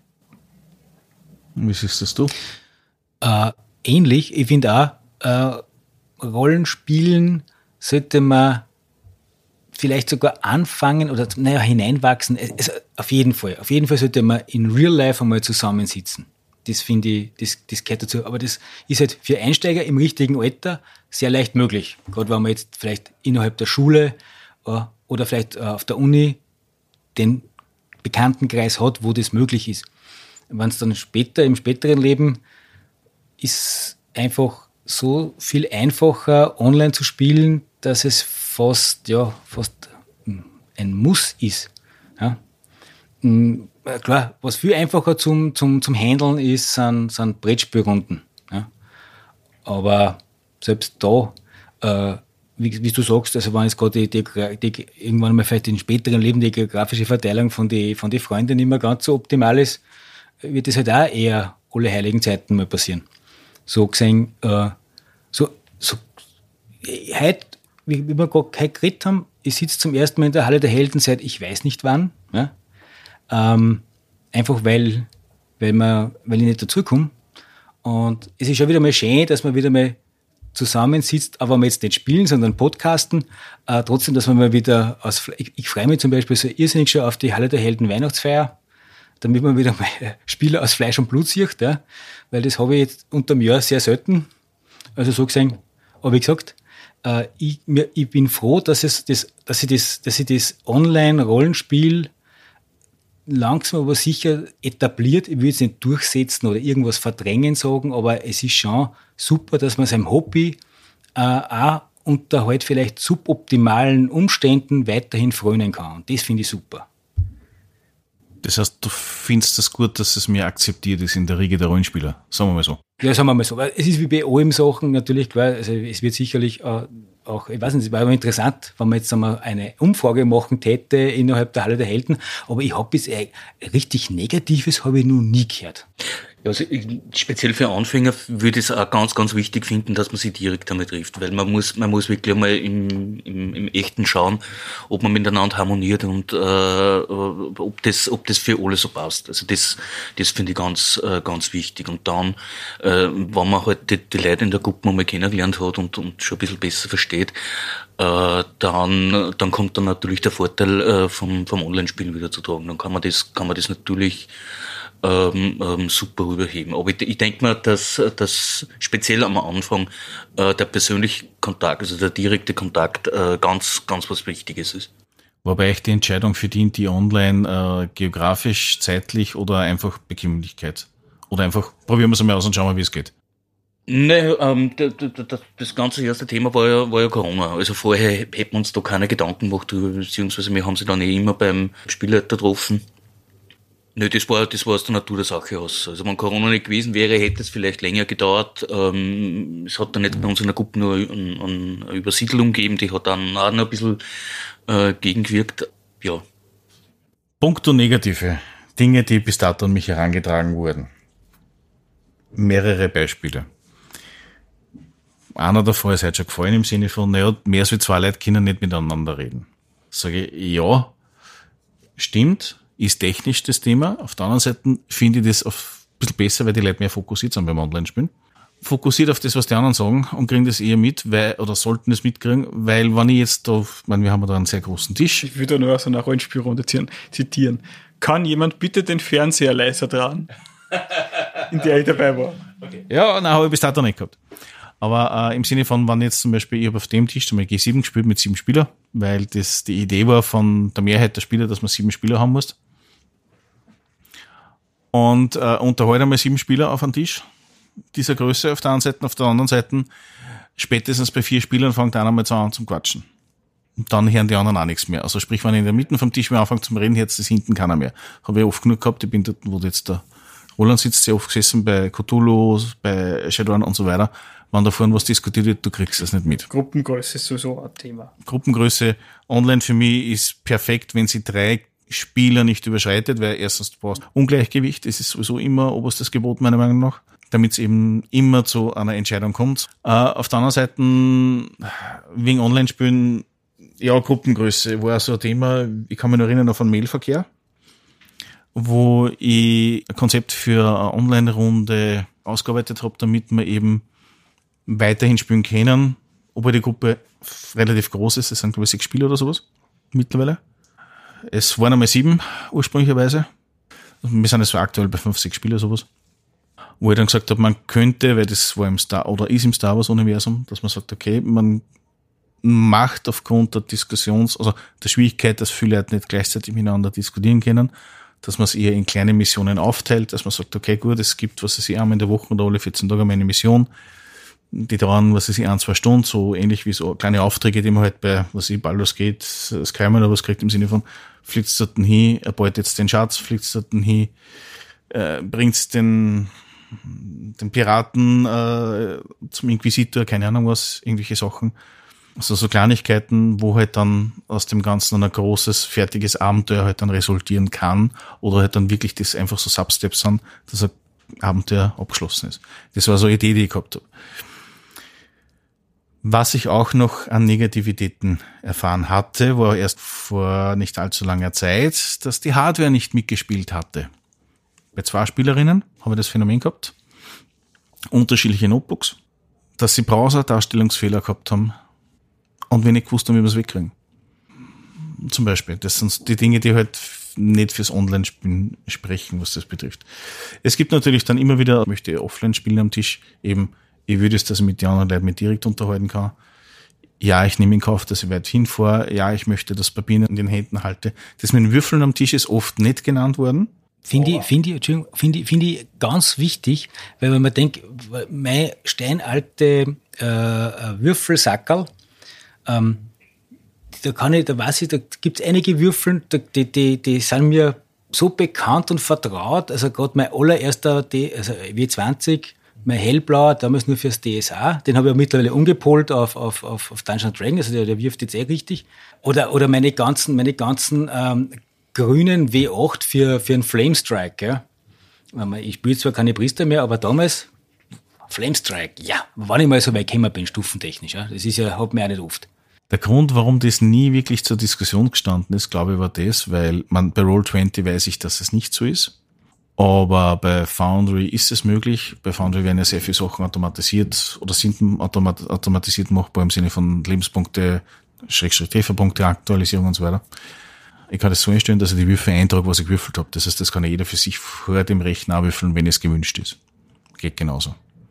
Wie siehst das du? Ähnlich, ich finde auch, Rollenspielen sollte man vielleicht sogar anfangen oder hineinwachsen. Auf jeden Fall sollte man in Real Life einmal zusammensitzen. Das finde ich, das gehört dazu. Aber das ist halt für Einsteiger im richtigen Alter sehr leicht möglich. Gerade wenn man jetzt vielleicht innerhalb der Schule oder vielleicht auf der Uni den Bekanntenkreis hat, wo das möglich ist. Wenn es dann im späteren Leben ist einfach so viel einfacher, online zu spielen, dass es fast ein Muss ist. Ja? Klar, was viel einfacher zum Handeln ist, sind Brettspielrunden. Ja? Aber selbst da, wie du sagst, also wenn jetzt gerade irgendwann mal vielleicht in späteren Leben die geografische Verteilung von den Freunden nicht mehr ganz so optimal ist, wird das halt auch eher alle heiligen Zeiten mal passieren. So gesehen, heute, wie wir gerade geredet haben, ich sitze zum ersten Mal in der Halle der Helden seit ich weiß nicht wann. Ja? Einfach weil ich nicht dazukomme. Und es ist schon wieder mal schön, dass man wieder mal zusammensitzt, aber wir jetzt nicht spielen, sondern podcasten. Trotzdem, dass man mal wieder ich freue mich zum Beispiel so irrsinnig schon auf die Halle der Helden Weihnachtsfeier, damit man wieder mal Spieler aus Fleisch und Blut sieht, ja? Weil das habe ich jetzt unterm Jahr sehr selten. Also so gesehen, habe ich gesagt, ich bin froh, dass ich das Online-Rollenspiel langsam aber sicher etabliert. Ich will es nicht durchsetzen oder irgendwas verdrängen sagen, aber es ist schon super, dass man seinem Hobby auch unter halt vielleicht suboptimalen Umständen weiterhin frönen kann. Und das finde ich super. Das heißt, du findest das gut, dass es mehr akzeptiert ist in der Riege der Rollenspieler, sagen wir mal so. Ja, sagen wir mal so. Es ist wie bei allem Sachen natürlich, klar, also es wird sicherlich auch, ich weiß nicht, es war aber interessant, wenn man jetzt einmal eine Umfrage machen täte innerhalb der Halle der Helden, aber ich habe bis richtig Negatives habe ich noch nie gehört. Ja, also speziell für Anfänger würde ich es auch ganz, ganz wichtig finden, dass man sich direkt damit trifft, weil man muss wirklich einmal im Echten schauen, ob man miteinander harmoniert und ob das für alle so passt. Also das finde ich ganz, ganz wichtig. Und dann, wenn man halt die Leute in der Gruppe mal kennengelernt hat und schon ein bisschen besser versteht, dann kommt dann natürlich der Vorteil vom Online-Spielen wieder zu tragen. Dann kann man das natürlich super rüberheben. Aber ich denke mal, dass speziell am Anfang der persönliche Kontakt, also der direkte Kontakt ganz, ganz was Wichtiges ist. Wobei ich die Entscheidung verdient, die online geografisch, zeitlich oder einfach Bequemlichkeit? Oder einfach probieren wir es einmal aus und schauen mal, wie es geht. Nee, das ganze erste Thema war ja Corona. Also vorher hätten wir uns da keine Gedanken gemacht drüber, beziehungsweise wir haben sie dann immer beim Spielleiter getroffen. Nö, das war aus der Natur der Sache aus. Also wenn Corona nicht gewesen wäre, hätte es vielleicht länger gedauert. Es hat dann nicht bei uns in der Gruppe nur eine Übersiedlung gegeben, die hat dann auch noch ein bisschen gegengewirkt. Ja. Punkto negative Dinge, die bis dato an mich herangetragen wurden. Mehrere Beispiele. Einer davon ist heute schon gefallen im Sinne von, naja, mehr als 2 Leute können nicht miteinander reden. Sage ich, ja, stimmt. Ist technisch das Thema. Auf der anderen Seite finde ich das ein bisschen besser, weil die Leute mehr fokussiert sind beim Online-Spielen. Fokussiert auf das, was die anderen sagen und kriegen das eher mit, oder sollten das mitkriegen, weil wenn ich jetzt da, wir haben da einen sehr großen Tisch. Ich würde nur so eine Rollenspielrunde zitieren. Kann jemand bitte den Fernseher leiser dran? In der ich dabei war. Okay. Ja, nein, habe ich bis dato nicht gehabt. Aber im Sinne von, wenn jetzt zum Beispiel, ich habe auf dem Tisch zum Beispiel G7 gespielt mit 7 Spielern, weil das die Idee war von der Mehrheit der Spieler, dass man 7 Spieler haben muss. Und unterhalte einmal 7 Spieler auf einen Tisch dieser Größe auf der einen Seite, auf der anderen Seite spätestens bei 4 Spielern fängt einer mal an zum Quatschen. Und dann hören die anderen auch nichts mehr. Also sprich, wenn ich in der Mitte vom Tisch mehr anfange zum Reden, jetzt ist hinten keiner mehr. Habe ich oft genug gehabt, ich bin dort, wo jetzt der Roland sitzt, sehr oft gesessen bei Cthulhu, bei Shadowrun und so weiter. Wenn da vorne was diskutiert wird, du kriegst das nicht mit. Gruppengröße ist sowieso ein Thema. Gruppengröße online für mich ist perfekt, wenn sie 3 Spieler nicht überschreitet, weil erstens du brauchst Ungleichgewicht, es ist sowieso immer oberstes Gebot meiner Meinung nach, damit es eben immer zu einer Entscheidung kommt. Auf der anderen Seite, wegen Online-Spielen, ja, Gruppengröße war so ein Thema, ich kann mich noch erinnern auf einen Mailverkehr, wo ich ein Konzept für eine Online-Runde ausgearbeitet habe, damit wir eben weiterhin spielen können, obwohl die Gruppe relativ groß ist, es sind glaube ich 6 Spieler oder sowas mittlerweile. Es waren einmal 7 ursprünglicherweise. Wir sind jetzt so aktuell bei 5, 6 Spieler sowas. Wo ich dann gesagt habe, man könnte, weil das war im Star Wars Universum, dass man sagt, okay, man macht aufgrund der also der Schwierigkeit, dass viele Leute nicht gleichzeitig miteinander diskutieren können, dass man es eher in kleine Missionen aufteilt, dass man sagt, okay, gut, es gibt, was weiß ich, einmal in der Woche oder alle 14 Tage eine Mission, die dauern, was weiß ich, 1-2 Stunden, so ähnlich wie so kleine Aufträge, die man halt bei, was ich, Baldur's Gate, Skyrim oder was kriegt im Sinne von, fliegt's dort hin, erbeutet jetzt den Schatz, fliegt's dort hin, bringt's den Piraten zum Inquisitor, keine Ahnung was, irgendwelche Sachen. Also so Kleinigkeiten, wo halt dann aus dem Ganzen ein großes, fertiges Abenteuer halt dann resultieren kann oder halt dann wirklich das einfach so Substeps sind, dass ein Abenteuer abgeschlossen ist. Das war so eine Idee, die ich gehabt habe. Was ich auch noch an Negativitäten erfahren hatte, war erst vor nicht allzu langer Zeit, dass die Hardware nicht mitgespielt hatte. Bei 2 Spielerinnen habe ich das Phänomen gehabt. Unterschiedliche Notebooks, dass sie Browser-Darstellungsfehler gehabt haben und wir nicht gewusst haben, wie wir es wegkriegen. Zum Beispiel. Das sind die Dinge, die halt nicht fürs Online-Spielen sprechen, was das betrifft. Es gibt natürlich dann immer wieder, ich möchte offline spielen am Tisch, eben, ich würde es, dass ich mit den anderen Leuten mit direkt unterhalten kann. ja, ich nehme in Kauf, dass ich weit hinfahre, ja, ich möchte das Papier in den Händen halte. Das mit den Würfeln am Tisch ist oft nicht genannt worden. Finde ich ganz wichtig, weil wenn man denkt, mein steinalte Würfelsackerl, da gibt's einige Würfel, die sind mir so bekannt und vertraut, also gerade mein allererster W20, mein hellblauer, damals nur fürs DSA, den habe ich ja mittlerweile umgepolt auf Dungeons & Dragons, also der wirft jetzt richtig. Oder meine ganzen grünen W8 für einen Flamestrike, ja. Ich spiele zwar keine Priester mehr, aber damals Flamestrike, ja, wann ich mal so weit gekommen bin, stufentechnisch, ja. Das ist ja, hat mir auch nicht oft. Der Grund, warum das nie wirklich zur Diskussion gestanden ist, glaube ich, war das, weil bei Roll20 weiß ich, dass es nicht so ist. Aber bei Foundry ist es möglich. Bei Foundry werden ja sehr viele Sachen automatisiert oder sind automatisiert machbar im Sinne von Lebenspunkte, Trefferpunkte, Aktualisierung und so weiter. Ich kann das so einstellen, dass ich die Würfel eintrage, was ich gewürfelt habe. Das heißt, das kann ja jeder für sich vor dem Rechner würfeln, wenn es gewünscht ist. Geht genauso.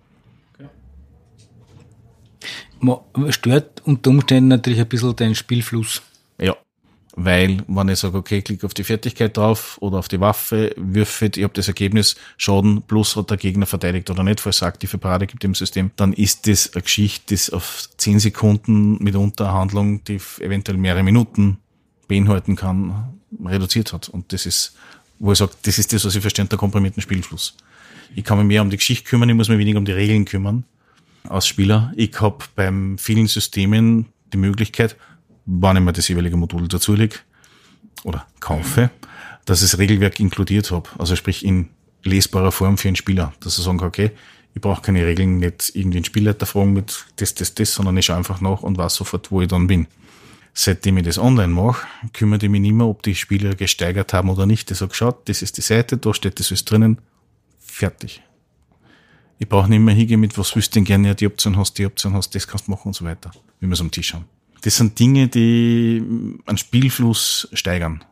Stört unter Umständen natürlich ein bisschen den Spielfluss. Ja, weil wenn ich sage, okay, klick auf die Fertigkeit drauf oder auf die Waffe, würfelt, ich habe das Ergebnis Schaden plus hat der Gegner verteidigt oder nicht, falls es eine aktive Parade gibt im System, dann ist das eine Geschichte, das auf 10 Sekunden mitunter eine Handlung, die eventuell mehrere Minuten beinhalten kann, reduziert hat. Und das ist, wo ich sage, das ist das, was ich verstehe unter komprimierten Spielfluss. Ich kann mich mehr um die Geschichte kümmern, ich muss mich weniger um die Regeln kümmern als Spieler. Ich habe beim vielen Systemen die Möglichkeit, wann ich mir das jeweilige Modul dazulege oder kaufe, dass ich das Regelwerk inkludiert habe. Also sprich in lesbarer Form für einen Spieler. Dass er sagen kann, okay, ich brauche keine Regeln, nicht irgendwie einen Spielleiter fragen mit das, sondern ich schaue einfach nach und weiß sofort, wo ich dann bin. Seitdem ich das online mache, kümmere ich mich nicht mehr, ob die Spieler gesteigert haben oder nicht. Ich sage, schaut, das ist die Seite, da steht das alles drinnen, fertig. Ich brauche nicht mehr hingehen mit, was willst du denn gerne, ja, die Option hast, das kannst du machen und so weiter, wie wir es am Tisch haben. Das sind Dinge, die einen Spielfluss steigern.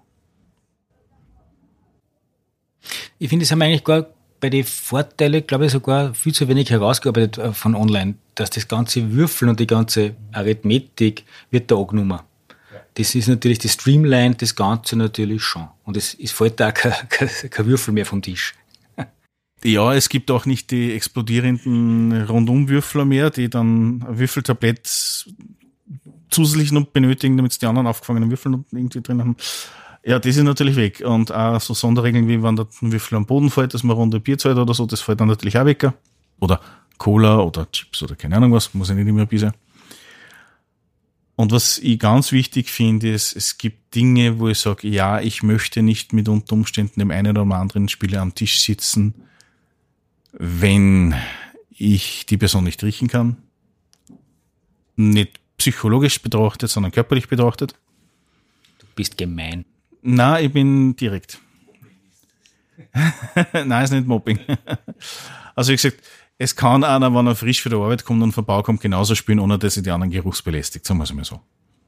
Ich finde, das haben wir eigentlich gar bei den Vorteilen, glaube ich, sogar viel zu wenig herausgearbeitet von online, dass das ganze Würfeln und die ganze Arithmetik wird da angenommen. Das ist natürlich, das Streamline, das Ganze natürlich schon. Und es fällt da kein Würfel mehr vom Tisch. Ja, es gibt auch nicht die explodierenden Rundumwürfler mehr, die dann ein Würfeltablett zusätzlich noch benötigen, damit sie die anderen aufgefangenen Würfel noch irgendwie drin haben. Ja, das ist natürlich weg. Und auch so Sonderregeln, wie wenn der Würfel am Boden fällt, dass man runter Bier zahlt oder so, das fällt dann natürlich auch weg. Oder Cola oder Chips oder keine Ahnung was, muss ja nicht immer Bier sein. Und was ich ganz wichtig finde, ist, es gibt Dinge, wo ich sage, ja, ich möchte nicht mit unter Umständen dem einen oder anderen Spieler am Tisch sitzen, wenn ich die Person nicht riechen kann. Nicht psychologisch betrachtet, sondern körperlich betrachtet. Du bist gemein. Nein, ich bin direkt. Nein, ist nicht Mobbing. Also wie gesagt, es kann einer, wenn er frisch für die Arbeit kommt und vom Bau kommt, genauso spielen, ohne dass er die anderen geruchsbelästigt, sagen wir es mal so.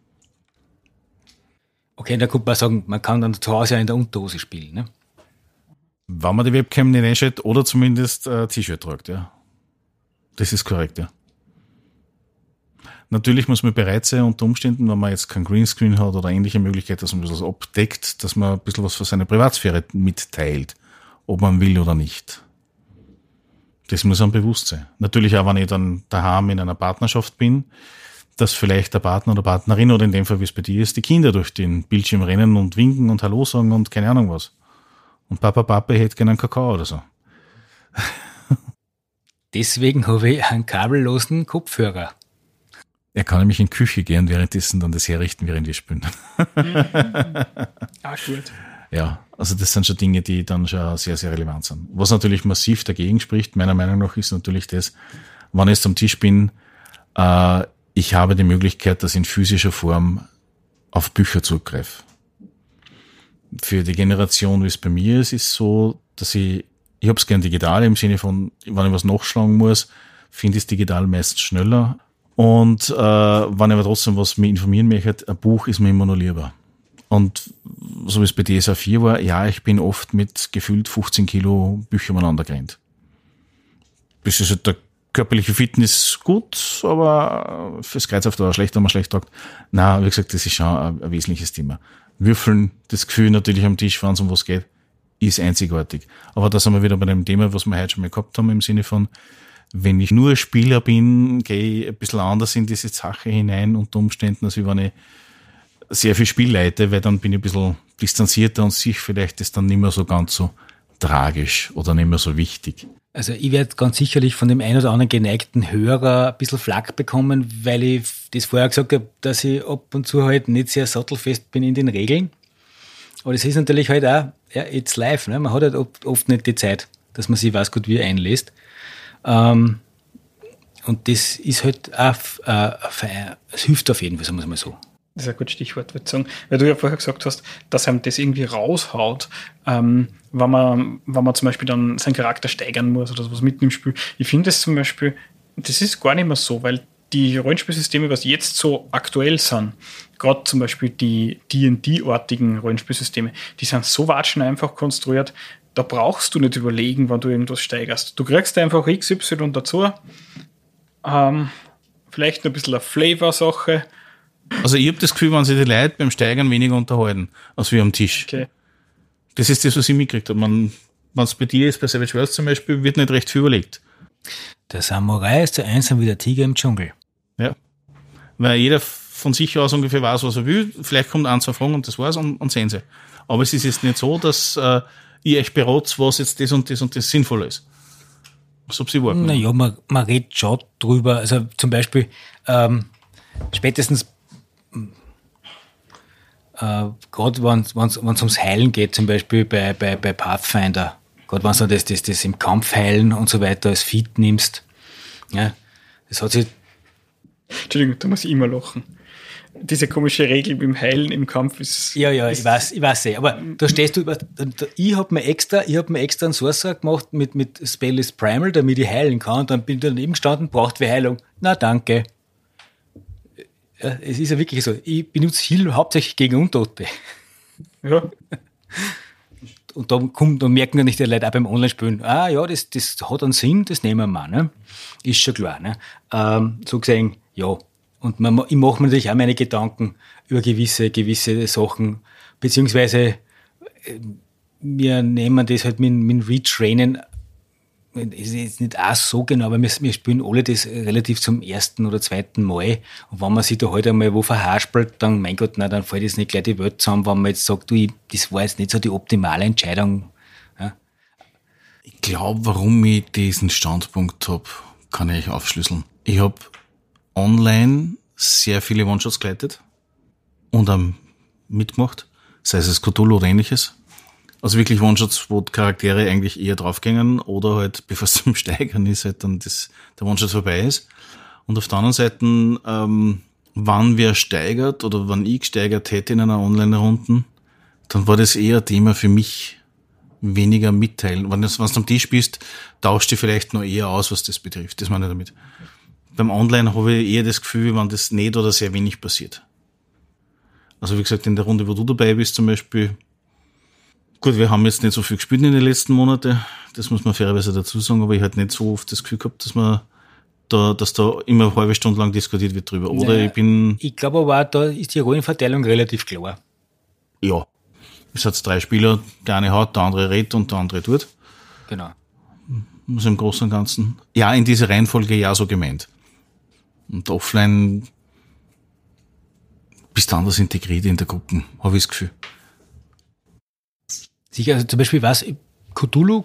Okay, da könnte man sagen, man kann dann zu Hause auch in der Unterhose spielen, ne? Wenn man die Webcam nicht einschaltet oder zumindest ein T-Shirt tragt, ja. Das ist korrekt, ja. Natürlich muss man bereit sein, unter Umständen, wenn man jetzt kein Greenscreen hat oder ähnliche Möglichkeit, dass man ein bisschen was abdeckt, dass man ein bisschen was für seine Privatsphäre mitteilt, ob man will oder nicht. Das muss einem bewusst sein. Natürlich auch, wenn ich dann daheim in einer Partnerschaft bin, dass vielleicht der Partner oder Partnerin oder in dem Fall, wie es bei dir ist, die Kinder durch den Bildschirm rennen und winken und Hallo sagen und keine Ahnung was. Und Papa hätte gerne einen Kakao oder so. Deswegen habe ich einen kabellosen Kopfhörer. Er kann nämlich in die Küche gehen, währenddessen dann das herrichten, während wir spielen. Ah, gut. Ja, also das sind schon Dinge, die dann schon sehr, sehr relevant sind. Was natürlich massiv dagegen spricht, meiner Meinung nach, ist natürlich das, wenn ich jetzt am Tisch bin, ich habe die Möglichkeit, dass ich in physischer Form auf Bücher zugreife. Für die Generation, wie es bei mir ist, ist so, dass ich habe es gern digital im Sinne von, wenn ich was nachschlagen muss, finde ich es digital meist schneller. Und wenn ich aber trotzdem was mich informieren möchte, ein Buch ist mir immer noch lieber. Und so wie es bei DSA 4 war, ja, ich bin oft mit gefühlt 15 Kilo Büchern umeinander gerannt. Bis es halt der körperliche Fitness gut, aber fürs Kreuz auf Dauer schlecht, wenn man schlecht tagt. Na, wie gesagt, das ist schon ein wesentliches Thema. Würfeln, das Gefühl natürlich am Tisch, wenn es um was geht, ist einzigartig. Aber da sind wir wieder bei dem Thema, was wir heute schon mal gehabt haben, im Sinne von, wenn ich nur Spieler bin, gehe ich ein bisschen anders in diese Sache hinein, unter Umständen, als wenn ich sehr viel Spiel leite, weil dann bin ich ein bisschen distanzierter und sehe vielleicht das dann nicht mehr so ganz so tragisch oder nicht mehr so wichtig. Also ich werde ganz sicherlich von dem einen oder anderen geneigten Hörer ein bisschen Flack bekommen, weil ich das vorher gesagt habe, dass ich ab und zu halt nicht sehr sattelfest bin in den Regeln. Aber das ist natürlich halt auch, ja, it's live, ne? Man hat halt oft nicht die Zeit, dass man sich weiß gut wie einlässt. Und das ist halt auch, es hilft auf jeden Fall, sagen wir es mal so. Das ist ein gutes Stichwort, würde ich sagen. Weil du ja vorher gesagt hast, dass einem das irgendwie raushaut, wenn man zum Beispiel dann seinen Charakter steigern muss oder sowas mitten im Spiel. Ich finde das zum Beispiel, das ist gar nicht mehr so, weil die Rollenspielsysteme, was jetzt so aktuell sind, gerade zum Beispiel die D&D-artigen Rollenspielsysteme, die sind so watschen einfach konstruiert, da brauchst du nicht überlegen, wann du irgendwas steigerst. Du kriegst einfach XY dazu, vielleicht noch ein bisschen eine Flavor-Sache. Also ich habe das Gefühl, wenn sich die Leute beim Steigern weniger unterhalten, als wir am Tisch. Okay. Das ist das, was ich mitgekriegt habe. Wenn es bei dir ist, bei Savage Worlds zum Beispiel, wird nicht recht viel überlegt. Der Samurai ist so einsam wie der Tiger im Dschungel. Ja. Weil jeder von sich aus ungefähr weiß, was er will. Vielleicht kommt ein, zwei Fragen und das war's und sehen sie. Aber es ist jetzt nicht so, dass ihr euch berät, was jetzt das und das und das sinnvoll ist. Was ob sie warten. Naja, man redet schon drüber. Also zum Beispiel spätestens gerade wenn es ums Heilen geht, zum Beispiel bei Pathfinder, gerade wenn du das im Kampf heilen und so weiter als Feat nimmst, ja, das hat sich... Entschuldigung, da muss ich immer lachen. Diese komische Regel beim Heilen im Kampf ist... Ja, ich weiß aber da stehst du... Ich hab mir extra einen Sorcerer gemacht mit Spell is Primal, damit ich heilen kann, und dann bin ich daneben gestanden, braucht wer Heilung. Na, danke. Ja, es ist ja wirklich so. Ich benutze Heal hauptsächlich gegen Untote. Ja. Und dann merken ja nicht die Leute auch beim Online-Spielen, ja, das hat einen Sinn, das nehmen wir mal, ne? Ist schon klar, ne? So gesehen, ja. Und ich mache mir natürlich auch meine Gedanken über gewisse Sachen, beziehungsweise wir nehmen das halt mit Retrainen, ist jetzt nicht auch so genau, aber wir spielen alle das relativ zum ersten oder zweiten Mal. Und wenn man sich da halt einmal wo verhaspelt, dann, mein Gott, dann fällt jetzt nicht gleich die Welt zusammen, wenn man jetzt sagt, das war jetzt nicht so die optimale Entscheidung. Ja. Ich glaube, warum ich diesen Standpunkt habe, kann ich euch aufschlüsseln. Ich habe online sehr viele One-Shots geleitet und mitgemacht, sei es Cthulhu oder ähnliches. Also wirklich One-Shots, wo die Charaktere eigentlich eher draufgängen oder halt, bevor es zum Steigern ist, halt dann der One-Shot vorbei ist. Und auf der anderen Seite, wann wer steigert oder wann ich gesteigert hätte in einer Online-Runde, dann war das eher ein Thema für mich, weniger mitteilen. Wenn du am Tisch bist, tauscht du vielleicht noch eher aus, was das betrifft. Das meine ich damit. Beim Online habe ich eher das Gefühl, wenn das nicht oder sehr wenig passiert. Also wie gesagt, in der Runde, wo du dabei bist zum Beispiel, gut, wir haben jetzt nicht so viel gespielt in den letzten Monaten, das muss man fairerweise dazu sagen, aber ich hatte nicht so oft das Gefühl gehabt, dass da immer eine halbe Stunde lang diskutiert wird drüber. Oder ich glaube aber auch, da ist die Rollenverteilung relativ klar. Ja. Es hat 3 Spieler, der eine hat, der andere redet und der andere tut. Genau. Also im Großen und Ganzen. Ja, in dieser Reihenfolge ja so gemeint. Und offline bist du anders integriert in der Gruppe, habe ich das Gefühl. Sicher, also zum Beispiel Cthulhu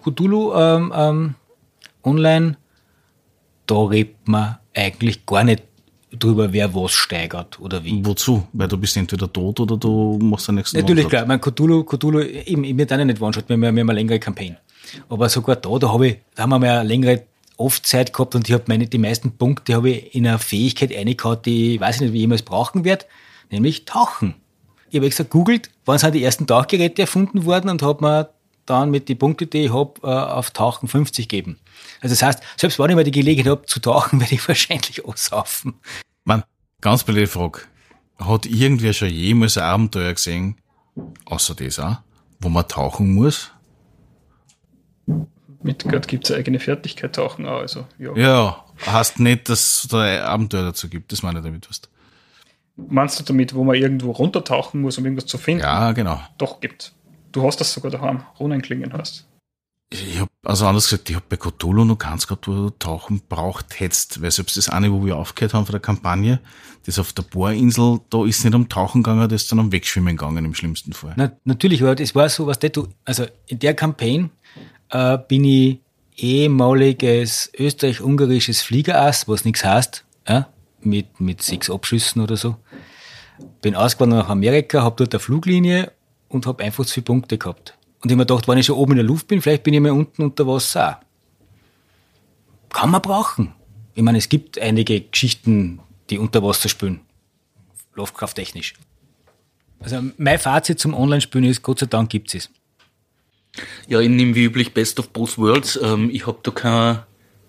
online, da redet man eigentlich gar nicht drüber, wer was steigert oder wie. Wozu? Weil du bist entweder tot oder du machst den nächsten Natürlich, klar. Ich meine, Cthulhu, eben, ich bin auch nicht One-Shot, wir haben eine längere Kampagne. Aber sogar da haben wir mal eine längere Off-Zeit gehabt und ich habe die meisten Punkte habe ich in eine Fähigkeit reingehauen, die ich weiß nicht, wie ich jemals brauchen werde, nämlich Tauchen. Ich habe extra gegoogelt, wann sind die ersten Tauchgeräte erfunden worden und habe mir dann mit den Punkten, die ich habe, auf Tauchen 50 gegeben. Also das heißt, selbst wenn ich mal die Gelegenheit habe zu tauchen, werde ich wahrscheinlich aussaufen. Man, ganz blöde Frage. Hat irgendwer schon jemals ein Abenteuer gesehen, außer das auch, wo man tauchen muss? Midgard gibt es eine eigene Fertigkeit, Tauchen auch, also ja. Ja, heißt nicht, dass es da ein Abenteuer dazu gibt. Das meine ich damit, was. Meinst du damit, wo man irgendwo runtertauchen muss, um irgendwas zu finden? Ja, genau. Doch, gibt. Du hast das sogar daheim, Runenklingen hast. Ich habe, also anders gesagt, ich habe bei Cthulhu noch keins gehabt, wo du tauchen braucht hättest, weil selbst das eine, wo wir aufgehört haben von der Kampagne, das auf der Bohrinsel, da ist nicht um Tauchen gegangen, das ist dann um Wegschwimmen gegangen im schlimmsten Fall. Natürlich, aber das war so, was du, also in der Campaign bin ich ehemaliges österreich-ungarisches Fliegerass, was nichts heißt, ja, mit 6 Abschüssen oder so. Bin ausgewandert nach Amerika, habe dort eine Fluglinie und habe einfach zu viele Punkte gehabt. Und ich habe mir gedacht, wenn ich schon oben in der Luft bin, vielleicht bin ich mal unten unter Wasser auch. Kann man brauchen. Ich meine, es gibt einige Geschichten, die unter Wasser spielen. Lovecraft-technisch. Also mein Fazit zum Online-Spielen ist, Gott sei Dank gibt es. Ja, ich nehme wie üblich Best of Both Worlds. Ich habe da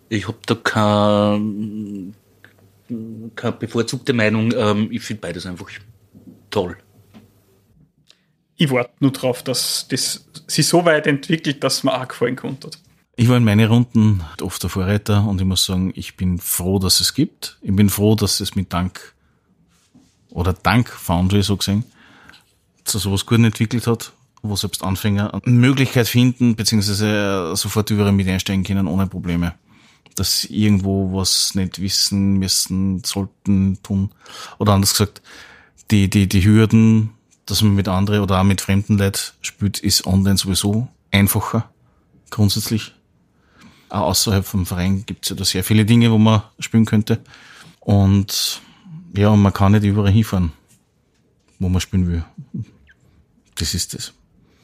keine bevorzugte Meinung. Ich finde beides einfach toll. Ich warte nur drauf, dass das sich so weit entwickelt, dass mir auch gefallen konnte. Ich war in meine Runden oft der Vorreiter und ich muss sagen, ich bin froh, dass es gibt. Ich bin froh, dass es mit Dank Foundry so gesehen zu sowas gut entwickelt hat, wo selbst Anfänger eine Möglichkeit finden, beziehungsweise sofort überall mit einsteigen können, ohne Probleme. Dass sie irgendwo was nicht wissen müssen, sollten, tun. Oder anders gesagt, die Hürden, dass man mit anderen oder auch mit fremden Leuten spielt, ist online sowieso einfacher, grundsätzlich. Auch außerhalb vom Verein gibt es ja da sehr viele Dinge, wo man spielen könnte. Und ja, man kann nicht überall hinfahren, wo man spielen will. Das ist es.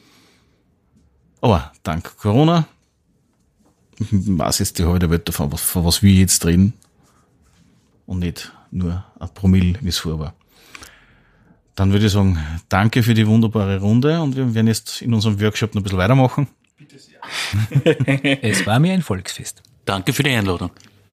Aber dank Corona, ich weiß jetzt die halbe Welt davon, von was wir jetzt reden. Und nicht nur ein Promille, wie es vor war. Dann würde ich sagen, danke für die wunderbare Runde und wir werden jetzt in unserem Workshop noch ein bisschen weitermachen. Es war mir ein Volksfest. Danke für die Einladung.